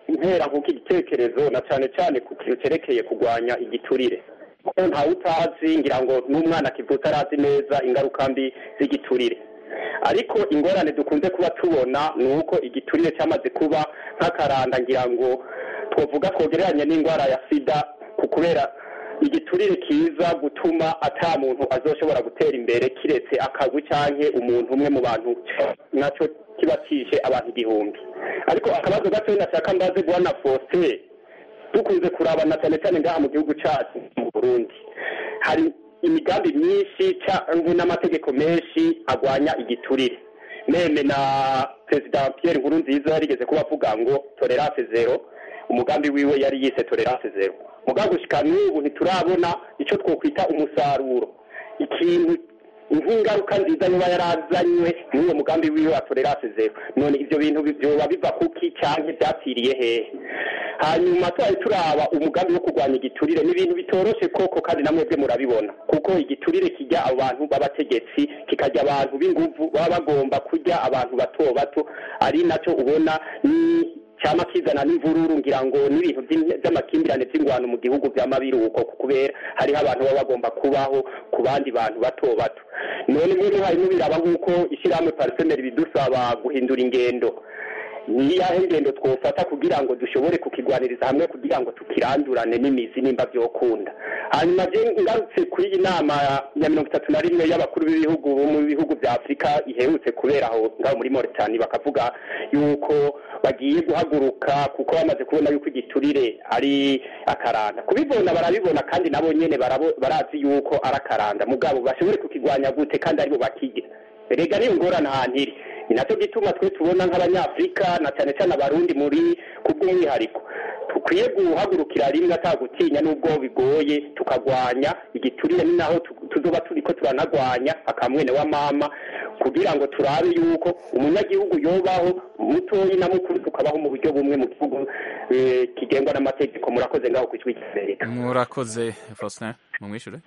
ntera nk'uko igitekerezo na cyane cyane ku kintu cyerekeye kurwanya igiturire kuko ntawe utazi ngira ngo n'umwana akivutse arazi neza ingaruka mbi z'igiturire ariko ingorane dukunze kuba tubona ni uko igiturire cyamaze kuba nk'akaranda ngira ngo twavuga kogereranya n'indwara ya sida kubera igiturire kiza gutuma ata muntu azoshobora gutera imbere kiretse akagwi canke umuntu umwe mu bantu naco kibatishe abantu igihumbi ariko akabazo gato nashaka mbaze Bwana Faustin dukunze kurabana cyane cyane ngaha mu gihugu cyacu mu Burundi hari imigambi myinshi cyangwa n'amategeko menshi agwanya igiturire meme na President Pierre Nkurunziza yarigeze kuba avuga ngo tolerance zero umugambi wiwe yari yise tolerance zero mugambi ushika n'ubu ntiturabona icyo twokwita umusaruro ikintu ingaruka nziza niba yarazanywe n'uwo mugambi wiwe wa tolerance zero none ivyo bintu byoba biva kuki canke byapfiriye hehe hanyuma twari turaba umugambi wo kurwanya igiturire n'ibintu bitoroshe koko kandi namwebwe murabibona kuko igiturire kijya abantu b'abategetsi kikajya abantu b'inguvu baba bagomba kujya abantu bato bato ari naco ubona ni cyama kizana n'imvururu ngira ngo n'ibintu by'amakimbirane by'ingwano mu gihugu by'amabiruko kubera hariho abantu baba bagomba kubaho ku bandi bantu bato bato none muri hari n'ubiraba nk'uko ishyirahamwe parfumeri bidusaba guhindura ingendo niyahe ngendo twofata kugira ngo dushobore kukigwaniriza hamwe kugira ngo tukirandurane n'imizi nimba byokunda hanyuma je ngarutse kuri inama ya 31 y'abakuru b'ibihugu mu bihugu bya Afrika iherutse kubera aho ngaho muri Mauritania bakavuga yuko bagiye guhaguruka kuko bamaze kubona yuko igiturire ari akaranda kubibona barabibona kandi nabo nyene barazi yuko ari akaranda mugabo bashobore kukigwanya gute kandi aribo bakigira erega niyo ngorana hantiri nacyo gituma twe tubona nk'abanyafrika na cyane cyane abarundi muri kubw'umwihariko tukwiye guhagurukira rimwe atagutinya n'ubwo bigoye tukagwanya igiturire ni naho tuzoba turiko turanagwanya akamwene wa mama kugira ngo turabe yuko umunyagihugu yobaho mutoyi na mukuru tukabaho mu buryo bumwe mu gihugu kigengwa n'amategeko murakoze ngaho ku Ijwi ry'Amerika murakoze Faustin mumwishure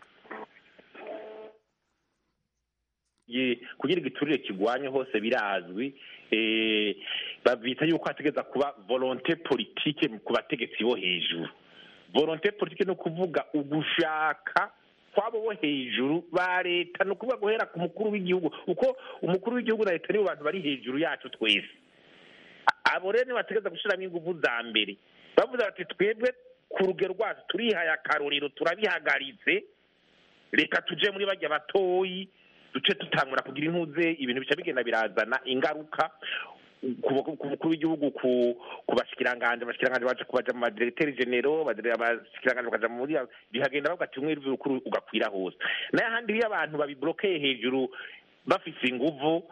kugira igiturire kigwanye hose birazwi babita yuko hategeza kuba volonté politique ku bategetsi bo hejuru volonté politique no kuvuga ugushaka kwabo bo hejuru ba leta no kuvuga guhera ku mukuru w'igihugu uko umukuru w'igihugu na leta nibo bantu bari hejuru yacu twese abo rero bategeza gushiramo ingufu za mbere bavuze bati twebwe ku rugero rwacu turihaye akarorero turabihagaritse reka tuje muri bajya batoyi duce tutangura kugira intuze ibintu bica bigenda birazana ingaruka ku mukuru w'igihugu ku bashikiranganje baje kubaja mu madirecteur generaux abashikiranganje bakaja muri bihagenda bavuga ati umwe rukuru ugakwira hose naye handi iyo abantu babiblokeye hejuru bafise inguvu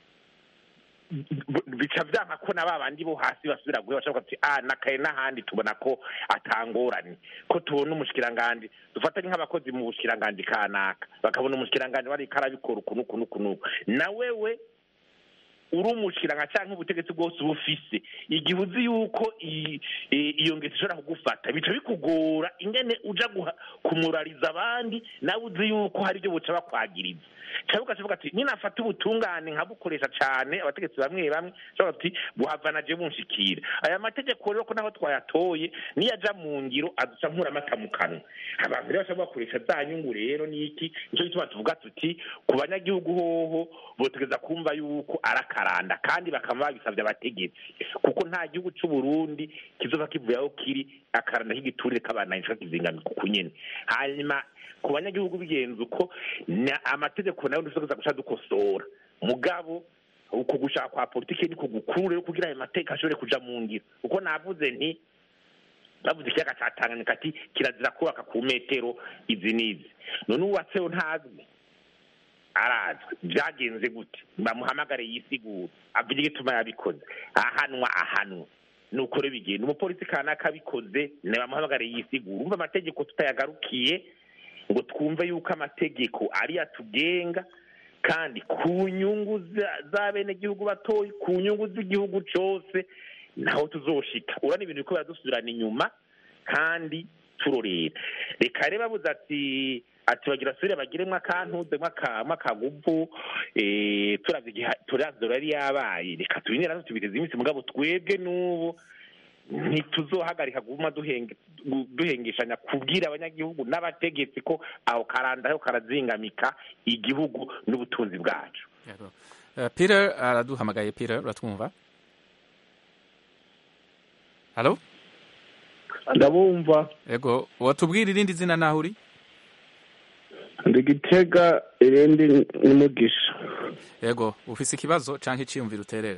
bica vyanka ko n'abandi bo hasi basubira guhe bashaka ati nakaye n'ahandi tubona ko atangorane ko tubona umushikiranganje dufatanye nk'abakozi mu bushikiranganje kanaka bakabona umushikiranganje bari karabikora ukuntu na wewe uri umushikiranga canke ubutegetsi bwose ubufise igihe uzi yuko iyo ngezi ishobora kugufata bica bikugora ingene uja kumurariza abandi nawe uzi yuko hari ibyo buca bakwagiriza cyangwa ukavuga ati ninafata ubutungane nkabukoresha cane abategetsi bamwe cyangwa ati buhavana je bunshikira aya mategeko rero ko naho twayatoye niyaja mu ngiro aduca nkura amata mu kanwa abantu rero bashobora bakoresha za nyungu rero niki nico gituma tuvuga tuti ku banyagihugu hoho botegeza kumva yuko arakaranda kandi bakama babisabye abategetsi kuko nta gihugu cy'u Burundi kizoba kivuyaho kiri akaranda k'igiturire kabana inshaka kizingana kunyene hanyuma ku banyagihugu bigenze uko amategeko nayo dusoza gushaka dukosora mugabo uko gushaka kwa politike ni kugukure kugira ayo mateka ashobore kuja mu ngiro uko navuze nti bavuze ikiyaga ca Tanganyika ati kirazira kubaka ku metero izi nizi none uwatseho ntazwi arazwe byagenze gute bamuhamagare yisigura avuga igituma yabikoze ahanwa nuko rero bigenda umupolisi kanaka abikoze ne bamuhamagare yisigura umva amategeko tutayagarukiye ngo twumve yuko amategeko ari atugenga kandi ku nyungu za bene gihugu batoyi ku nyungu z'igihugu cyose naho tuzoshika urana ibintu biko biradusubirana inyuma kandi turorera reka rero babuze ati bagira sure bagiremwe akantuze mwakaguvu turavye yari yabaye reka tubinera tubiteze iminsi mugabo twebwe n'ubu ntituzohagarika kuguma duhengeshanya kubwira abanyagihugu n'abategetsi ko aho karandaho karazingamika igihugu n'ubutunzi bwacu. Peter araduhamagaye. Peter, uratwumva? Halo? Ndabumva. Yego, watubwira irindi zina naho uri? Ndi Gitega, irindi ni Mugisha. Yego, ufise ikibazo canke iciyumviro uterera?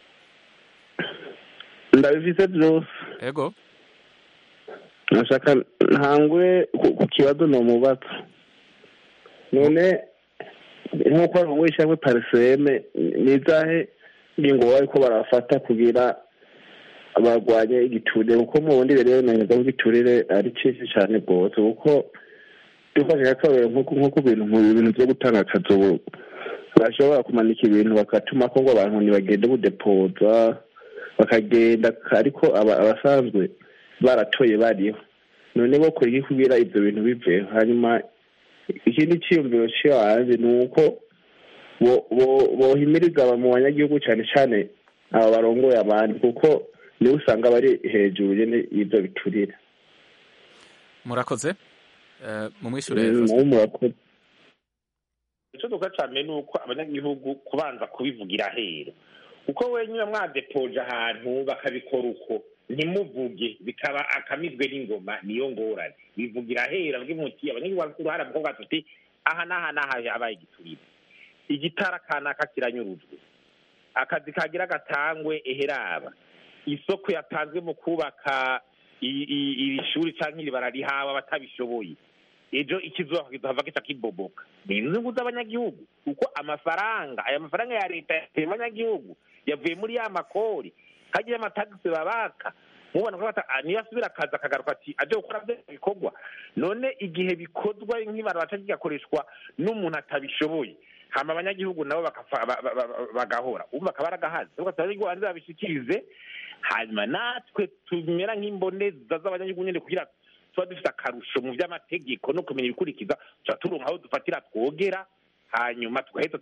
Ndabifise byose. Yego. Nashaka ntangwe ku kibazo no mubatsa. None nkuko barongoye we parseme nizahe ngingo bariko barafata kugira abarwanye igiturire, kuko mu bundi rero neza igiturire ari cyinshi cyane rwose, kuko dufashe akabere nko bintu byo gutanga akazi bashobora kumanika ibintu bakatuma ko ngo abantu ntibagende budepoza bakagenda, ariko abasanzwe baratoye bariho. None bo kuri kugira ibyo bintu biveho. Hanyuma ikindi cyiyumviro cy'abanzi ni uko bohimiriza mu banyagihugu cyane cyane aba barongoye abandi, kuko niwe usanga bari hejuru y'ibyo biturire. Murakoze. Mumwishure. Murakoze. Icyo duka cyane ni uko abanyagihugu kubanza kubivugira hero, kuko wenyine mwadepoje ahantu bakabikora uko ntimuvuge bikaba akamizwe n'ingoma, niyo ngorane. Bivugira hera bw'umuti abanyagihugu uruhara mu kuvuga tuti aha n'aha yabaye igiturire, igitara kanaka kiranyurujwe, akazi kagira gatangwe eheraba, isoko yatanzwe mu kubaka ishuri cyangwa iri bararihawe batabishoboye, ejo ikizuba kizava kica kiboboka. Ni inyungu z'abanyagihugu, kuko aya mafaranga ya leta y'abanyagihugu yavuye muri ya makori, hagiye amatagisi babaka, mubona ko niyo asubira akaza akagaruka ati aje gukora byo bikorwa. None igihe bikozwa nk'ibarabaca kigakoreshwa n'umuntu atabishoboye, hama abanyagihugu nabo bagahora bakaba baragahaze, abanyagihugu bandi babishikirize, hanyuma natwe tumera nk'imboneza z'abanyagihugu nyine kugira tuba dufite akarusho mu by'amategeko no kumenya ibikurikiza, tuba turonka aho dufatira twogera, hanyuma tugahita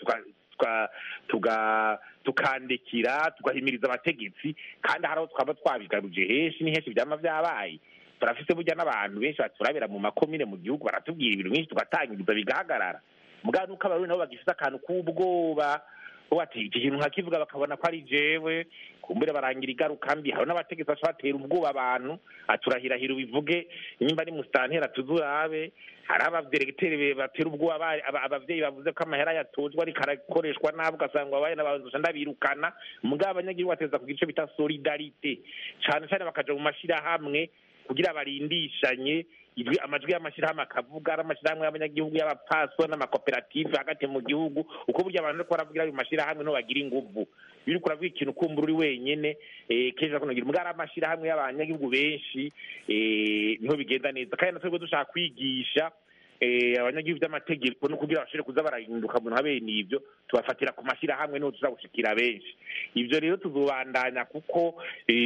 tukandikira tugahimiriza abategetsi. Kandi hari aho twaba twabigaruje henshi ni henshi byama byabaye. Turafite burya n'abantu benshi baturabira mu makomine mu gihugu baratubwira ibintu byinshi tugatangiriza bigahagarara, mugabo nuko abarundi nabo bagifite akantu k'ubwoba bati iki kintu nkakivuga bakabona ko ari jewe, kumbure barangira igaruka mbi. Hari n'abategetsi baca batera ubwoba abantu, aturahirahira ubivuge nimba ari musitantera tuzurabe. Hari abadiregiteri batera ubwoba abavyeyi bavuze ko amahera yatojwe ariko arakoreshwa nabi, ugasanga abaye n'abantu ndabirukana. Mugabo abanyagihugu bateza ku gice bita solidarite, cyane cyane bakaja mu mashirahamwe kugira barindishanye amajwi y'amashyirahamwe akavuga, ari amashyirahamwe y'abanyagihugu y'abapaso n'amakoperative hagati mu gihugu, uko burya abantu bariko baravugira ayo mashyirahamwe no bagira inguvu. Biri kuravuga ikintu kumbura uri wenyene kenshi kunagira mugara amashyirahamwe y'abanyagihugu benshi niho bigenda neza. Kandi natwe dushaka kwigisha abanyagihugu by'amategeko no kugira bashire kuza barahinduka mu habe n'ibyo tubafatira ku mashyirahamwe no tuzagushikira benshi. Ibyo rero tuzobandanya kuko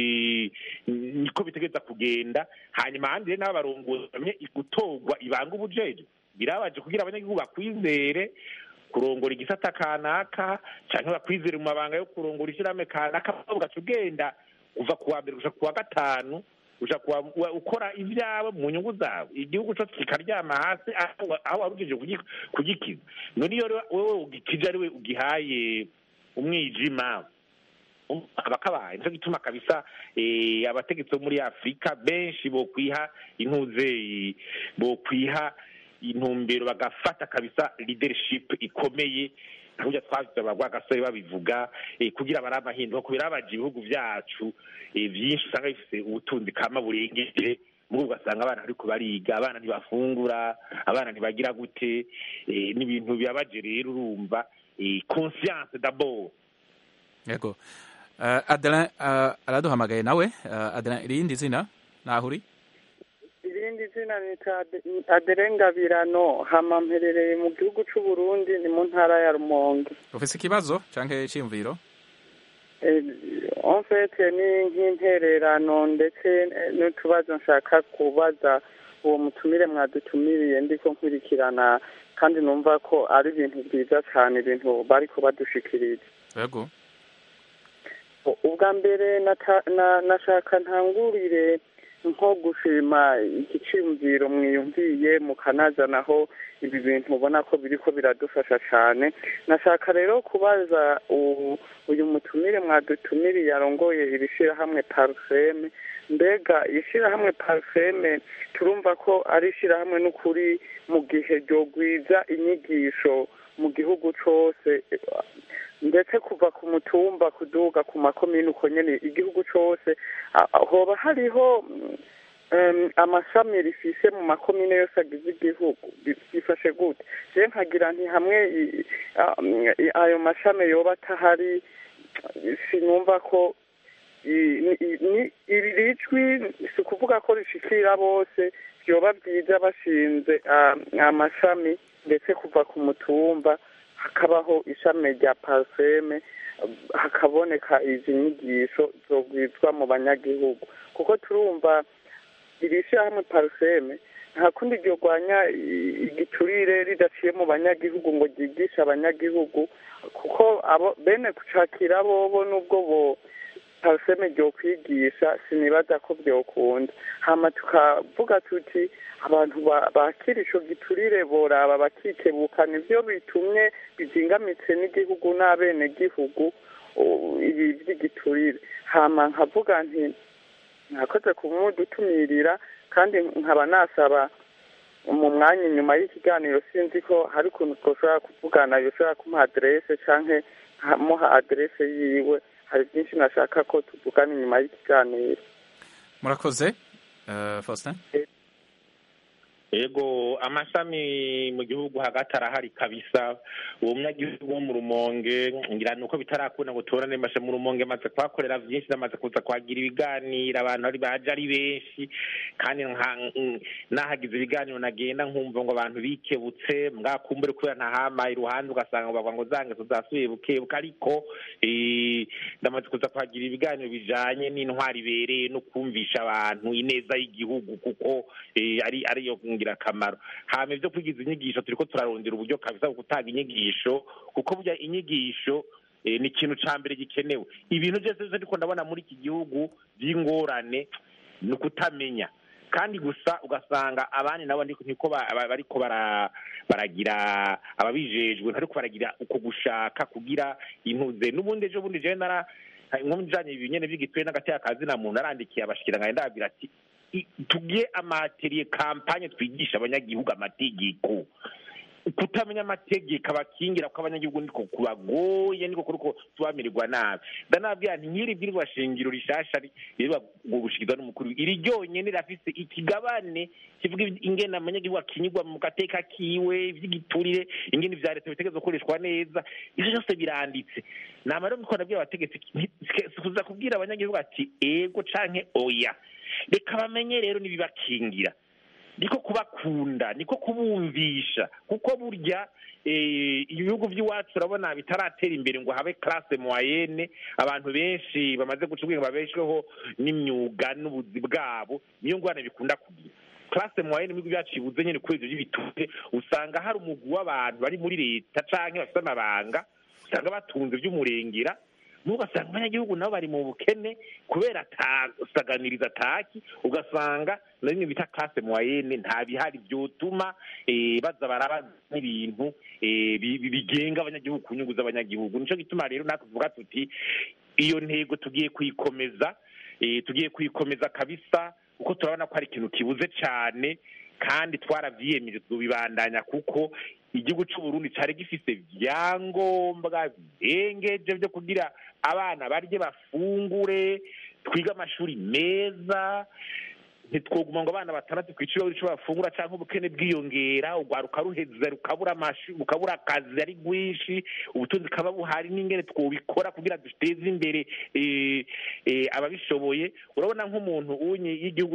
niko bitegeza kugenda. Hanyuma handi rero n'abarongoye igutogwa ibanga ubujeje birabaje kugira abanyagihugu bakwizere kurongora igisata kanaka cyangwa bakwizere mu mabanga yo kurongora ishyirahamwe kanaka, ugaca ugenda kuva kuwa mbere gushika kuwa gatanu ukora ibyawe mu nyungu zawe, igihugu cyo kikaryama hasi aho warugije kugikiza. None iyo wewe ugikije ari we ugihaye umwijima abakabaye. Nico gituma kabisa abategetsi bo muri Afrika benshi bokwiha intuze bokwiha intumbero bagafata kabisa leadership ikomeye, kugira twafite abagwa gasore babivuga kugira baramahinduka kubera abaje ibihugu byacu byinshi usanga bifite ubutunzi kama burengeje, muri ugasanga abana ariko bariga, abana ntibafungura, abana ntibagira gute, n'ibintu byabaje rero urumva conscience d'abord. Yego. Adeline araduhamagaye nawe. Adeline, irindi zina naho uri? Irindi zina ni Adeline Ngabirano, hama mperereye mu gihugu cy'u Burundi, ni mu ntara ya Rumonge. Ufise ikibazo canke iciyumviro? En fait ni nk'intererano ndetse n'utubazo nshaka kubaza uwo mutumire mwadutumiriye, ndiko nkurikirana kandi numva ko ari ibintu byiza cyane ibintu bariko badushikiriza. Yego. ubwa mbere nashaka ntangurire nko gushima iki cyumviro mwiyumviye mukanazanaho ibi bintu ubona ko biriko biradufasha cyane. Nashaka rero kubaza uyu mutumire mwadutumiriye yarongoye iri shirahamwe Parfeme, mbega ishirahamwe Parfeme turumva ko ari ishirahamwe n'ukuri mu gihe ryogwiza inyigisho mu gihugu cose, ndetse kuva ku mutumba kuduga ku makomine uko nyene igihugu cose, hoba hariho amashami rifise mu makomine yose agize igihugu bifashe gute? Je nkagira nti hamwe ayo mashami yoba atahari, sinumva ko iri rijwi si ukuvuga ko rishikira bose, vyoba byiza bashinze amashami ndetse kuva ku mutumba hakabaho ishami rya Parfeme, hakaboneka izi nyigisho zogwizwa mu banyagihugu, kuko turumva iri shyirahamwe Parfeme nta kundi ryogwanya igiturire ridaciye mu banyagihugu ngo ryigishe abanyagihugu, kuko abo bene kucakira bobo nubwo bo Parfeme ryo kwigisha sinibaza ko byokunda. Hama tukavuga tuti abantu bakira ico giturire boraba bakikebuka, nivyo bitumye bizingamitse n'igihugu n'abene gihugu ibi vy'igiturire. Hama nkavuga nti nakoze kumudutumirira, kandi nkaba nasaba mu mwanya inyuma y'ikiganiro, sinzi ko hari ukuntu twoshobora kuvugana, yoshobora kumuha adresse canke muha adresse yiwe. Hari byinshi nashaka ko tuvugana inyuma y'ikiganiro. Murakoze. Faustin? Ego, amashami mu gihugu hagati arahari kabisa. Uwo munyagihugu wo mu Rumonge ngira nuko bitarakunda ngo torane masha mu Rumonge, maze kwakorera byinshi, namaze kuza kwagira ibiganiro, abantu ari baje ari benshi, kandi nahagize ibiganiro nagenda nkumva ngo abantu bikebutse mwakumbure kubera ntahama iruhande, ugasanga bagwa ngo zange tuzasubiye bukebuka, ariko ndamaze kuza kwagira ibiganiro bijanye n'intwari bereye no kumvisha abantu ineza y'igihugu, kuko ariyo akamaro. Hama ivyo kwigiza inyigisho turiko turarondera uburyo kabisa gutanga inyigisho, kuko burya inyigisho ni ikintu ca mbere gikenewe. Ibintu byose ndiko ndabona muri iki gihugu by'ingorane ni ukutamenya, kandi gusa ugasanga abandi nabo niko bariko baragira ababijejwe ntariko baragira uko gushaka kugira intuze. N'ubundi ejo bundi je nko mujanye ibinyene by'igitwe n'agateka kazi na muntu arandikiye abashikiranganje ndababwira ati tugiye amateriye kampanye twigisha abanyagihugu amategeko. Kutamenya amategeko abakingira ko abanyagihugu niko kubagoye, niko kuruko tubamirwa nabi. Ndanabwira nti nkiri bwirwa shingiro rishasha riba gushikizwa n'umukuru, iri ryonyene rafise ikigabane kivuga ingene abanyagihugu akinyirwa mu gateka kiwe, ivy'igiturire, ingene vya leta bitegezwe gukoreshwa neza. Ivyo byose biranditse. Nama rero mukora bwira abategetsi kuza kubwira abanyagihugu ati ego canke oya. Reka bamenye rero nibibakingira, niko kubakunda, niko kubumvisha, kuko burya ibihugu by'iwacu urabona bitaratera imbere ngo habe classe moyenne, abantu benshi bamaze guca ubwenge babeshweho n'imyuga n'ubuzi bwabo, niyo ngwana bikunda kugira. Classe moyenne mu bihugu byacu ibuze nyene kwezi by'ibituze, usanga hari umugwi w'abantu bari muri leta canke bafite amabanga, usanga batunze by'umurengera, nugasanga abanyagihugu nabo bari mu bukene kubera atasaganiriza taki, ugasanga namwe bita classe moyenne nta bihari byotuma baza barabaza n'ibintu bigenga abanyagihugu ku nyungu z'abanyagihugu. Nico gituma rero natwe tuvuga tuti iyo ntego tugiye kuyikomeza kabisa, kuko turabona ko ari ikintu kibuze cyane, kandi twaravyiyemeje tubibandanya, kuko igihugu cy'u Burundi cyari gifise vyangombwa birengeje byo kugira abana barye bafungure, twiga amashuri meza, ntitwoguma ngo abana batandatu kwiciro ico bafungura canke ubukene bwiyongera, ugwaruka ruheza rukabura amashuri, rukabura akazi ari rwinshi, ubutunzi kaba buhari, n'ingene twobikora kugira duteze imbere ababishoboye. Urabona nk'umuntu unye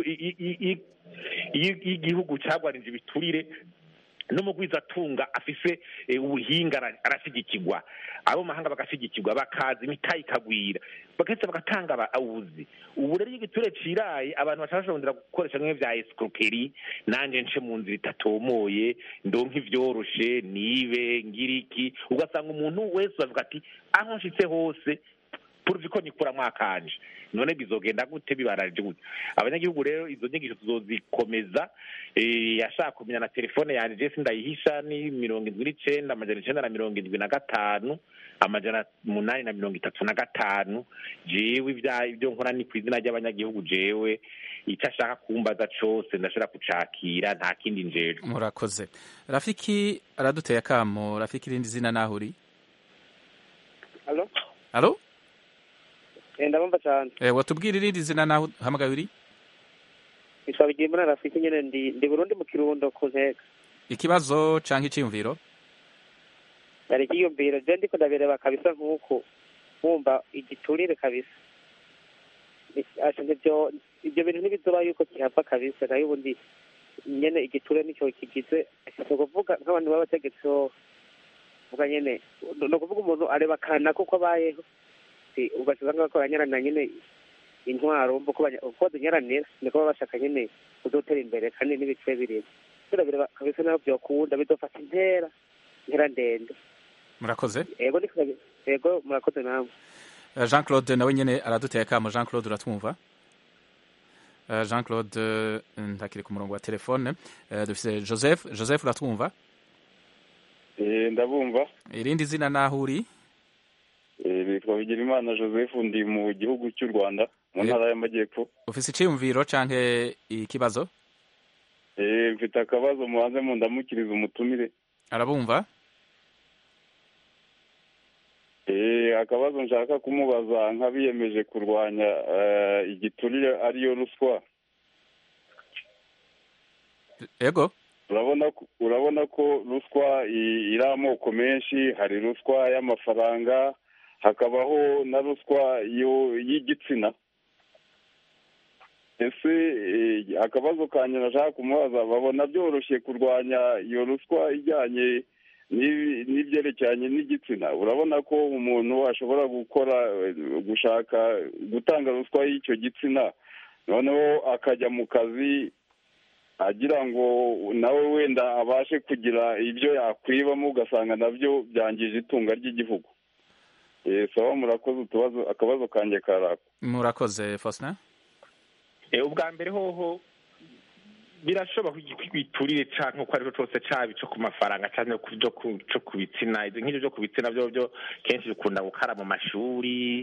y'igihugu cyagwanije ibiturire n'umugwiza atunga afise ubuhinga arashigikirwa, abo mahanga bagashigikirwa, bakaza imitayi ikagwira, bagahita bagatanga ubuzi. Ubu rero igiture ciraye abantu bashobora gukoresha nk'ibyo vya escroquerie, nanje nce mu nzira itatomoye ndonka ivyoroshe nibe ngiriki, ugasanga umuntu wese avuga ati aho nshitse hose puruvi ko nikuramwo akanje none bizogenda gute bibararije gute abanyagihugu rero izo nyigisho tuzozikomeza yashaka kumenya na telefone yanje je sindayihisha ni 79 amajana 975 amajana 835 jewe ibyo nkora ni kwizina ry'abanyagihugu jewe icyo ashaka kumbaza cose ndashobora kucakira nta kindi njejwe. Murakoze. Rafiki araduteye akamo. Rafiki irindi zina naho uri? Allo? Ndabumva cyane. Watubwira irindi zina naho hamagaye uri? Ishabigiye muri Rafiki nyene ndi Burundi mu Kirundo ku Ntega. Ikibazo canke iciyumviro? Ari kiyumviro je ndiko ndabireba kabisa nkuko wumva igiturire kabisa. Ibyo bintu ntibizoba yuko kihava kabisa nayo ubundi nyene igiture nicyo kigize no kuvuga nk'abantu b'abategetsi vuga nyene no kuvuga umuntu areba kana kuko abayeho ugasanga nk'ako yanyarana nyene intwaro uko nyarane niko babashaka nyene kuzotera imbere kandi n'ibice birimo birabira kabisa naho byokunda bizofata intera ndende. Murakoze. Yego murakoze namwe. Jean Claude nawe nyene araduteye akamo. Jean Claude uratwumva? Jean Claude ntakiri ku murongo wa telefone. Dufise Joseph uratwumva? Ndabumva. Irindi zina naho uri? Bitwa Bigirimana Joseph ndi mu gihugu cy'u Rwanda mu ntara y'Amajyepfo. Ufise iciyumviro canke ikibazo? Mfite akabazo mubanze mu ndamukiriza umutumire. Arabumva? Akabazo nshaka kumubaza nk'abiyemeje kurwanya igiturire ariyo ruswa. Yego. Urabona ko ruswa iri amoko menshi, hari ruswa y'amafaranga, hakabaho na ruswa y'igitsina. Ese akabazo kanje nashaka kumubaza, babona byoroshye kurwanya iyo ruswa ijyanye n'ibyerekeranye n'igitsina? Urabona ko umuntu ashobora gutanga ruswa y'icyo gitsina noneho akajya mu kazi agira ngo nawe wenda abashe kugira ibyo yakwibamo, ugasanga nabyo byangije itunga ry'igihugu. Sawa, murakoze. Akabazo kanjye karako. Murakoze. Faustin? Ubwa mbere hoho birashoboka kwiturire canke uko ariko cyose cabi cyo ku mafaranga cyane cyo ku bitsina. Nk'ibyo byo ku bitsina byo kenshi bikunda gukara mu mashuri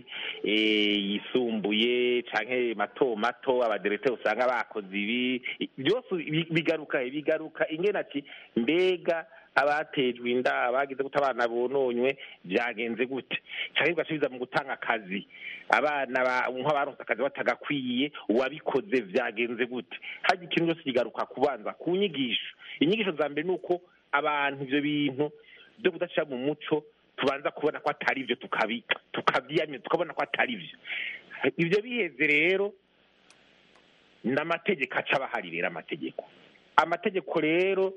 yisumbuye canke mato abadirete usanga bakoze ibi byose bigaruka ingena ati mbega abatejwe inda abagize gute abana bononywe byagenze gute cyangwa ugasubiza mu gutanga akazi abana nk'abaronse akazi batagakwiye uwabikoze byagenze gute. Haje ikintu cyose kigaruka kubanza ku inyigisho za mbere nuko abantu ibyo bintu byo kudashira mu muco tubanza kubona ko atari byo tukabyamye tukabona ko atari byo. Ibyo biheze rero n'amategeko acabahari rero amategeko rero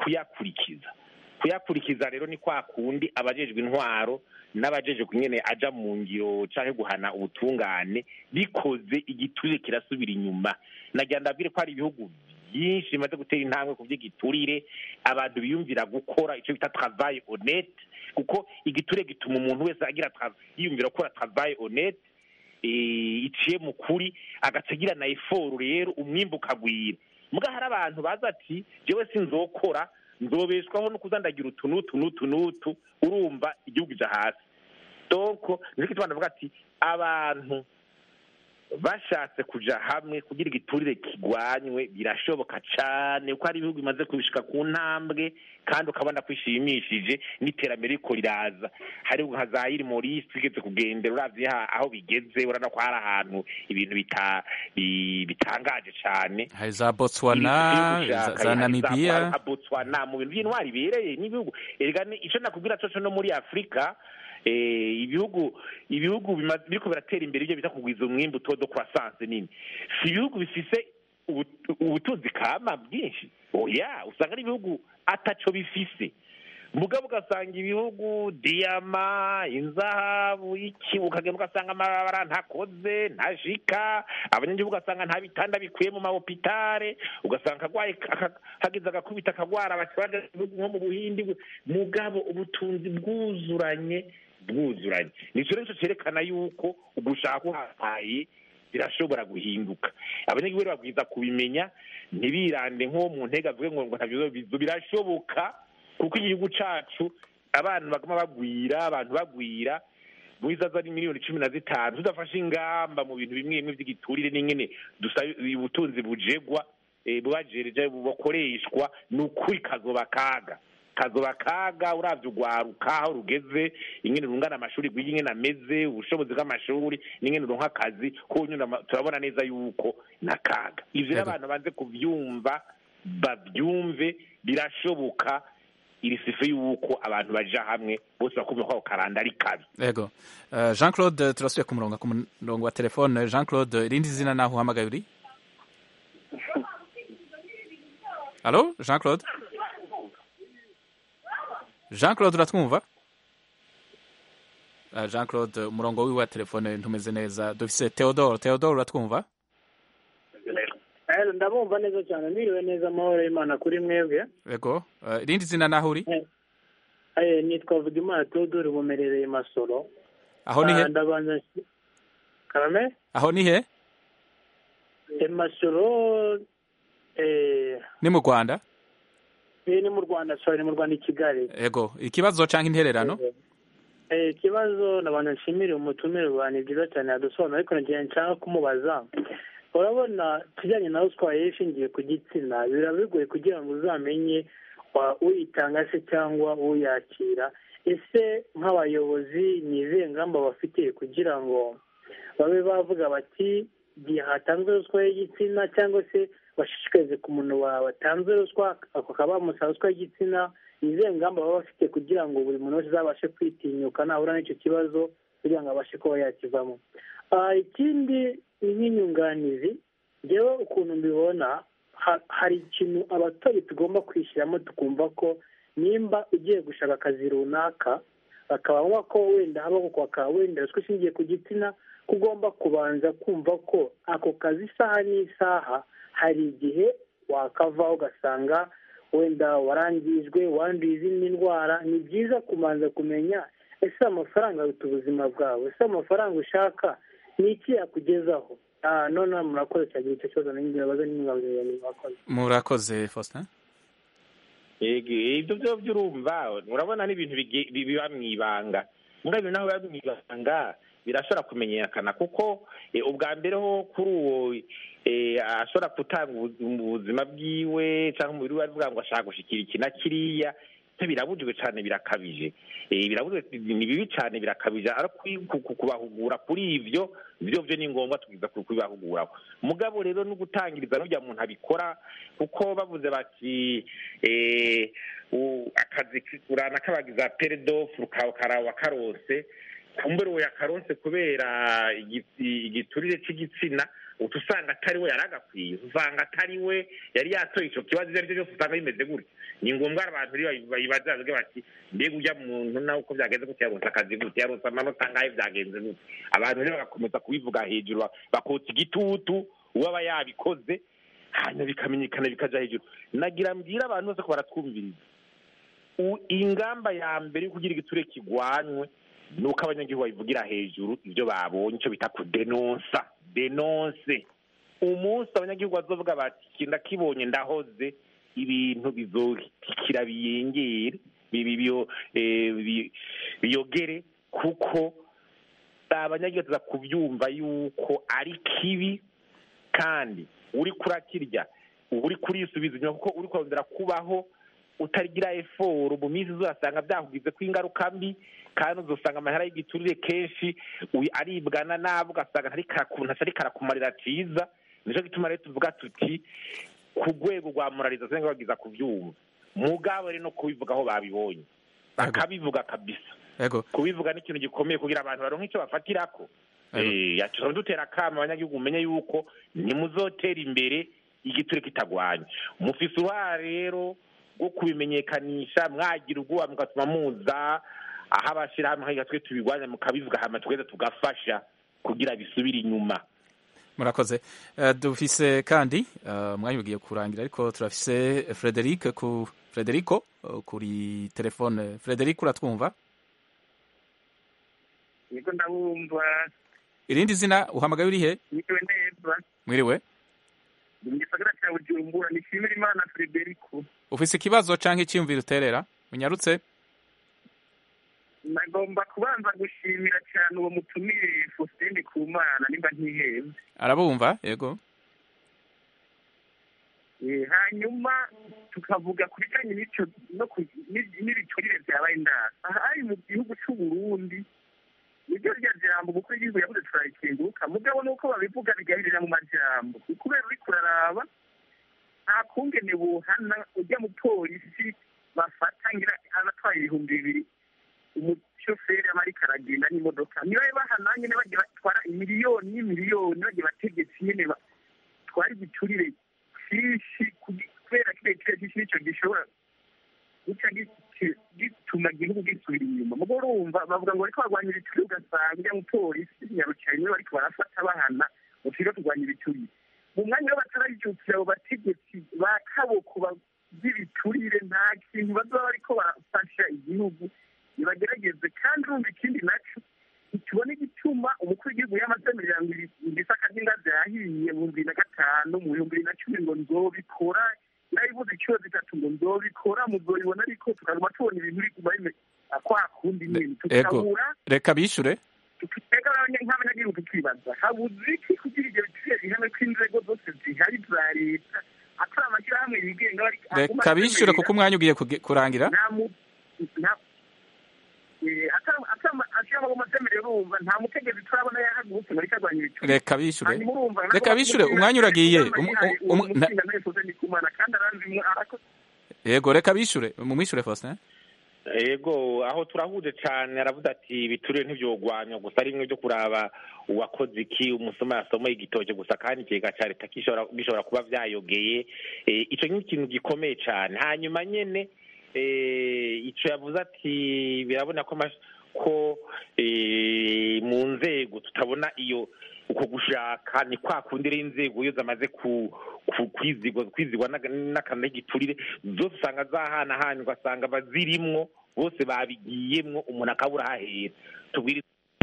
kuyakurikiza rero ni kwa kundi abajejwe intwaro n'abajejwe nyene aja mu ngiro canke guhana ubutungane bikoze igiturire kirasubira inyuma. Nagira ndabwire ko hari ibihugu byinshi bimaze gutera intambwe ku by'igiturire, abantu biyumvira gukora ico bita travail honnête, kuko igiturire gituma umuntu wese agira yiyumvira gukora travail honnête iciye mu kuri, agacagira na effort, rero umwimbu ukagwira. Muga hari abantu baza ati jewe sinzokora nzobeshwaho no kuzandagira utunutu urumva igihugu ija hasi. Donc niko twandavuga ati abantu bashatse kuja hamwe kugira igiturire kigwanywe birashoboka cyane, uko hari ibihugu bimaze kubishika ku ntambwe kandi ukabona kwishimishije n'iterambere riko riraza. Hari nka Zaire Maurice twigeze kugendera, uravye aho bigeze urana ko hari ahantu ibintu bitangaje cyane. Hari za Botswana, za Namibia, Botswana mu bintu by'intwari bereye n'ibihugu. Erega ico nakubwira cyo no muri Afrika ibihugu biriko biratera imbere ibyo bita kugwiza umwimbu todo croissance nini. Si ibihugu bifise ubutunzi kama bwinshi, oya usanga ari ibihugu ataco bifise. mugabo ugasanga ibihugu diyama inzahabu iki ukagenda ugasanga amabarabara ntakoze ntashika abanyagihugu ugasanga nta bitanda bikwiye mu mahopitale ugasanga akagwaye hagize agakubita akagwara batwara nko mu buhindi mugabo ubutunzi bwuzuranye nicyo rero cyerekana yuko ugushaka uhahaye birashobora guhinduka abanyagihugu babwiza kubimenya ntibirande nko mu ntega avuge ngo ntabyo birashoboka kuko igihugu cacu abantu baguma bagwira mu izaza ni miliyoni 15 tudafashe ingamba mu bintu bimwe bimwe by'igiturire n'ingene ubutunzi bujegwa bubajereje bukoreshwa n'ukuri kazoba kaga uravye ugwaruka aho rugeze ingene rungana amashuri ingene ameze ubushobozi bw'amashuri n'ingene uronka akazi ko turabona neza yuko nakaga ivyo abantu banze kuvyumva bavyumve birashoboka iri sife yuko abantu baja hamwe bose bakumva ko karanda ari kabi. Yego. Jean Claude turasuye ku murongo wa telefone. Jean Claude irindi zina naho uhamagaye uri? Allo Jean Claude? Jean Claude uratwumva? Jean Claude umurongo wiwe wa telefone ntumeze neza. Dufise Theodore uratwumva? Ndabumva neza cyane miriwe neza amahoro y'Imana kuri mwebwe. Yego. Irindi zina naho uri? Nitwa Vugimana Theodore bumerereye Masoro. Aho ni he? Ndabanza Karame? Aho ni he? Masoro ni mu Rwanda? Ni mu Rwanda, sorry, ni mu Rwanda i Kigali. Yego. Ikibazo canke intererano? Ikibazo nabanza nshimire umutumire bane byiza cyane yadusobanura ariko nagiye nshaka kumubaza urabona kijyanye na ruswa yishingiye ku gitsina birabigoye kugira ngo uzamenye uyitanga se cyangwa uyakira. Ese nk'abayobozi ni izihe ngamba bafite kugira ngo babe bavuga bati igihe hatanzwe ruswa y'igitsina cyangwa se bashishikarize ku muntu watanze ruswa ako kaba bamusaba ruswa y'igitsina, ni izihe ngamba baba bafite kugira ngo buri muntu wese azabashe kwitinyuka nahura n'icyo kibazo kugira ngo abashe kuba yakivamo. Ikindi nk'inyunganizi njyewe ukuntu mbibona hari ikintu abatori tugomba kwishyiramo tukumva ko nimba ugiye gushaka akazi runaka bakaba ko wenda habaho kwaka wenda ruswa ishingiye ku gitsina kugomba kubanza kumva ko ako kazi isaha n'isaha hari igihe wakavaho ugasanga wenda warangijwe wanduye izindi ndwara. Ni byiza kubanza kumenya ese amafaranga aruta ubuzima bwawe, ese amafaranga ushaka ni iki yakugezaho. None murakoze cyane icyo kibazo n'ingibazo n'ingabazo. Murakoze Faustin. Ibyo byo byurumva urabona n'ibintu biba mwibanga mugabo naho biba mwibanga birashobora kumenyekana kuko ubwa mbere ho kuri uwo ashobora gutanga ubuzima bwiwe cyangwa umubiri we avuga ngo ashaka gushikira iki na kiriya birabujijwe cyane birakabije birabujijwe ni bibi cyane birakabije ariko kubahugura kuri ivyo byo ni ngombwa tugiza kubahuguraho mugabo rero no gutangiriza n'ujya muntu abikora kuko bavuze bati akazi kurana kabagiza peredof rukarawa karose kumbere we yakaronse kubera igiturire c'igitsina utusanga atari we yaragakwiye usanga atari we yari yatoye ico kibazo ibyo byose usanga bimeze gutya ni ngombwa abantu bayibaza bati mbega ujya muntu nawe uko byagenze gutya yaronse akazi gutya yaronse amanota ngahe byagenze gutya abantu rero bagakomeza kubivuga hejuru bakotsa igitutu uwaba yabikoze hanyuma bikamenyekana bikaja hejuru nagira mbwira abantu bose ko baratwumviriza ingamba ya mbere yo kugira igiturire kigwanywe nuko abanyagihugu babivugira hejuru ibyo babonye icyo bita denonse umunsi abanyagihugu bazovuga bati kinda kibonye ndahoze ibintu bizokira biyengere biyogere kuko abanyagihugu baza kubyumva yuko ari kibi kandi uri kurakirya uri kurisubiza inyuma kuko uri kurondera kubaho utarigira eforo mu minsi uzasanga byahugize ko ingaruka mbi kandi uzasanga amahera y'igiturire kenshi aribwana nabo ugasanga ntari karakumarira cyiza nicyo gituma rero tuvuga tuti ku rwego rwa moraliza cyangwa bagiza kubyumva mugabo rero no kubivuga aho babibonye bakabivuga kabisa kubivuga ni ikintu gikomeye kugira abantu baronke icyo bafatirako yatuza dutera akamo abanyagihugu umenye yuko ntimuzotera imbere igiturire kitagwanya mufise uruhare rero bwo kubimenyekanisha mwagira ubwoba mugatuma muza aho abashirahamwe nk'iga twe tubigwanya mukabivuga hama tugeza tugafasha kugira bisubire inyuma. Murakoze. Dufise kandi mwanya ugiye kurangira ariko turafise Frederico kuri telefone. Frederico uratwumva? Niko ndabumva. Irindi zina uhamagaye uri he? Nitwe neza. Mwiriwe? Mu gisagara cya Bujumbura nishimira Imana Frederico. Ufise ikibazo canke icyumviro uterera? Munyarutse? Nagomba kubanza gushimira cyane uwo mutumire Faustin Kumana nimba ntiheze. Arabumva? Yego. Hanyuma tukavuga ku bijyanye n'icyo n'ibiturire byabaye indasa. Aha ari mu gihugu cy'u Burundi nibyo rya jambo kuko igihugu yavuze turayikenguruka mugabo nuko babivuga bigahirira mu majambo kubera uri kuraraba nta kungene buhana ujya mu polisi bafata ngira abatwaye 200 umushoferi amariko aragenda n'imodoka niba bahana nyene bagiye batwara miliyoni bagiye bategetse nyene batwara igiturire cyinshi kubera kirekire cy'icyo gishobora guca gituma igihugu gisubira inyuma mugo urumva bavuga ngo ariko barwanya ibiturire ugasanga mu polisi nyarucaye niba bariko barafata bahana utiro kurwanya ibiturire mu mwanya wo batarayijukira abo bategetsi ba kaboko by'ibiturire nta kintu bazoba bariko barafasha igihugu nibagerageze kandi urumva ikindi naco tubona igituma umukuru w'igihugu yamaze mirongo ibisaka by'ingazi yahiye mu 2005 mu 2010 ngo nzobikora nayivuze ikibazo bitatu ngo nzobikora muzoyibona ariko tukaguma tubona ibintu biri kuba kwa kundi nyine tukabura reka bishure tukitega nk'abanyagihugu tukibaza habuze iki kugira ibyo biturire bihame ko inzego zose zihari za leta atari amashyirahamwe yigenga reka bishure kuko umwanya ugiye kurangira nta mutegetsi turabona yahagurutse muri kagwanya ibiturire reka bishure umwanya uragiye yego reka bishure mumwishure Faustin. Yego aho turahuje cyane aravuga ati biturire ntibyogwanya gusa ari bimwe byo kuraba uwakoze iki umusoma yasomoye igitoke gusa kandi ikigega cya leta gishobora kuba vyayogeye ico nk'ikintu gikomeye cyane hanyuma nyene ico yavuze ati birabona ko mu nzego tutabona iyo uko gushaka ni kwa kundira inzego iyo zamaze kwizigwa n'akantu k'igiturire zose usanga zahanahanye ugasanga bazirimwo bose babigiyemwo umuntu akabura hahera tubwire.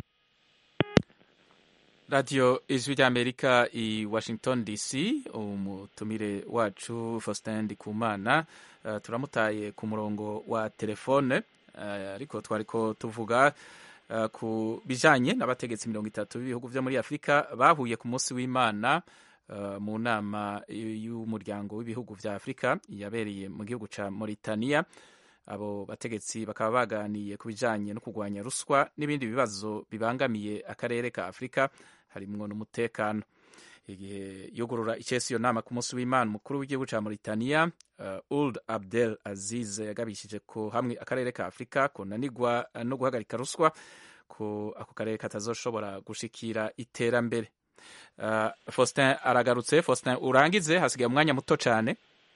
Radio Ijwi ry'Amerika i Washington DC umutumire wacu Faustin Ndikumana turamutaye ku murongo wa telefone ariko twariko tuvuga ku bijanye n'abategetsi 30 b'ibihugu vyo muri Afrika bahuye ku munsi w'Imana mu nama y'umuryango w'ibihugu vya Afrika yabereye mu gihugu ca Mauritania. Abo bategetsi bakaba baganiye ku bijanye no kurwanya ruswa n'ibindi bibazo bibangamiye akarere ka Afrika harimwo n'umutekano. Igihe yugurura icesi iyo nama ku munsi w'Imana umukuru w'igihugu ca Mauritania Ould Abdel Aziz yagabishije ko hamwe akarere ka Afrika konanirwa no guhagarika ruswa ko ako karere katazoshobora gushikira iterambere. Faustin aragarutse. Faustin urangize hasigaye umwanya muto cyane.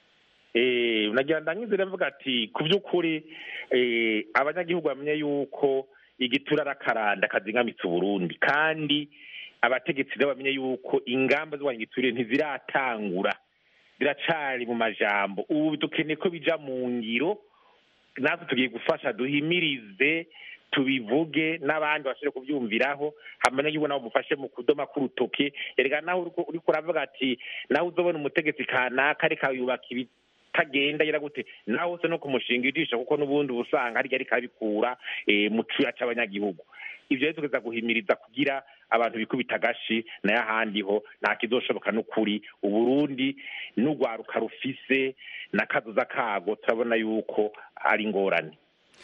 Nagira ndangize ravuga ati ku by'ukuri abanyagihugu bamenye yuko igitura arakaranda kazingamitse Burundi kandi abategetsi bamenye yuko ingamba zo igiturire ntiziratangura biracari mu majambo ubu dukeneye ko bija mu ngiro natwe tugiye gufasha duhimirize tubivuge n'abandi bashobora kubyumviraho hamwe y'ubu nawe mufashe mu kudoma k'urutoke erega naho uri kuravuga ati naho uzobona umutegetsi kanaka ariko yubaka ibitagenda yera gute naho se no kumushinga idisha kuko n'ubundi usanga ari kabikura mu cuya c'abanyagihugu ivyo rero tugeza guhimiriza kugira abantu bikubita agashi nayo ahandi ho nta kizoshoboka n'ukuri Uburundi n'ugwaruka rufise n'akazuza kago turabona yuko ari ingorane.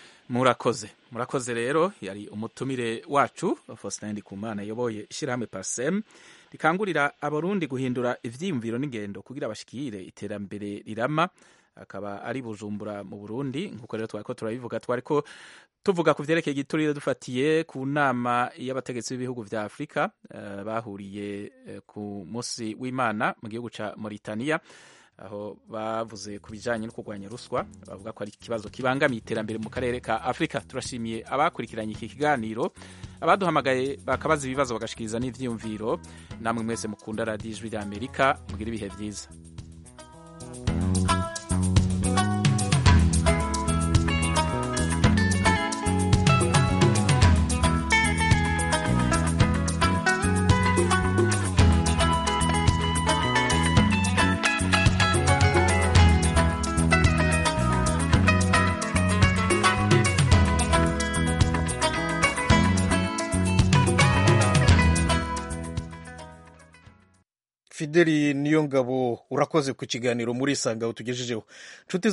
Murakoze rero yari umutumire wacu Faustin Ndikumana yoboye ishirahamwe Parsem rikangurira abarundi guhindura ivyiyumviro n'ingendo kugira bashikire iterambere rirama akaba ari Bujumbura mu Burundi nkuko rero twariko turabivuga twariko tuvuga ku vyerekeye igiturire dufatiye ku nama y'abategetsi b'ibihugu vya Afrika bahuriye ku munsi w'Imana mu gihugu ca Mauritania aho bavuze ku bijyanye no kurwanya ruswa bavuga ko ari ikibazo kibangamiye iterambere mu karere ka Afurika. Turashimiye abakurikiranye iki kiganiro, abaduhamagaye bakabaza ibibazo bagashikiriza n'ivyiyumviro. Namwe mwese mukunda radiyo Ijwi ry'Amerika, mugire ibihe byiza. Fideli Niyongabo urakoze ku kiganiro muri Isanga utugejejeho.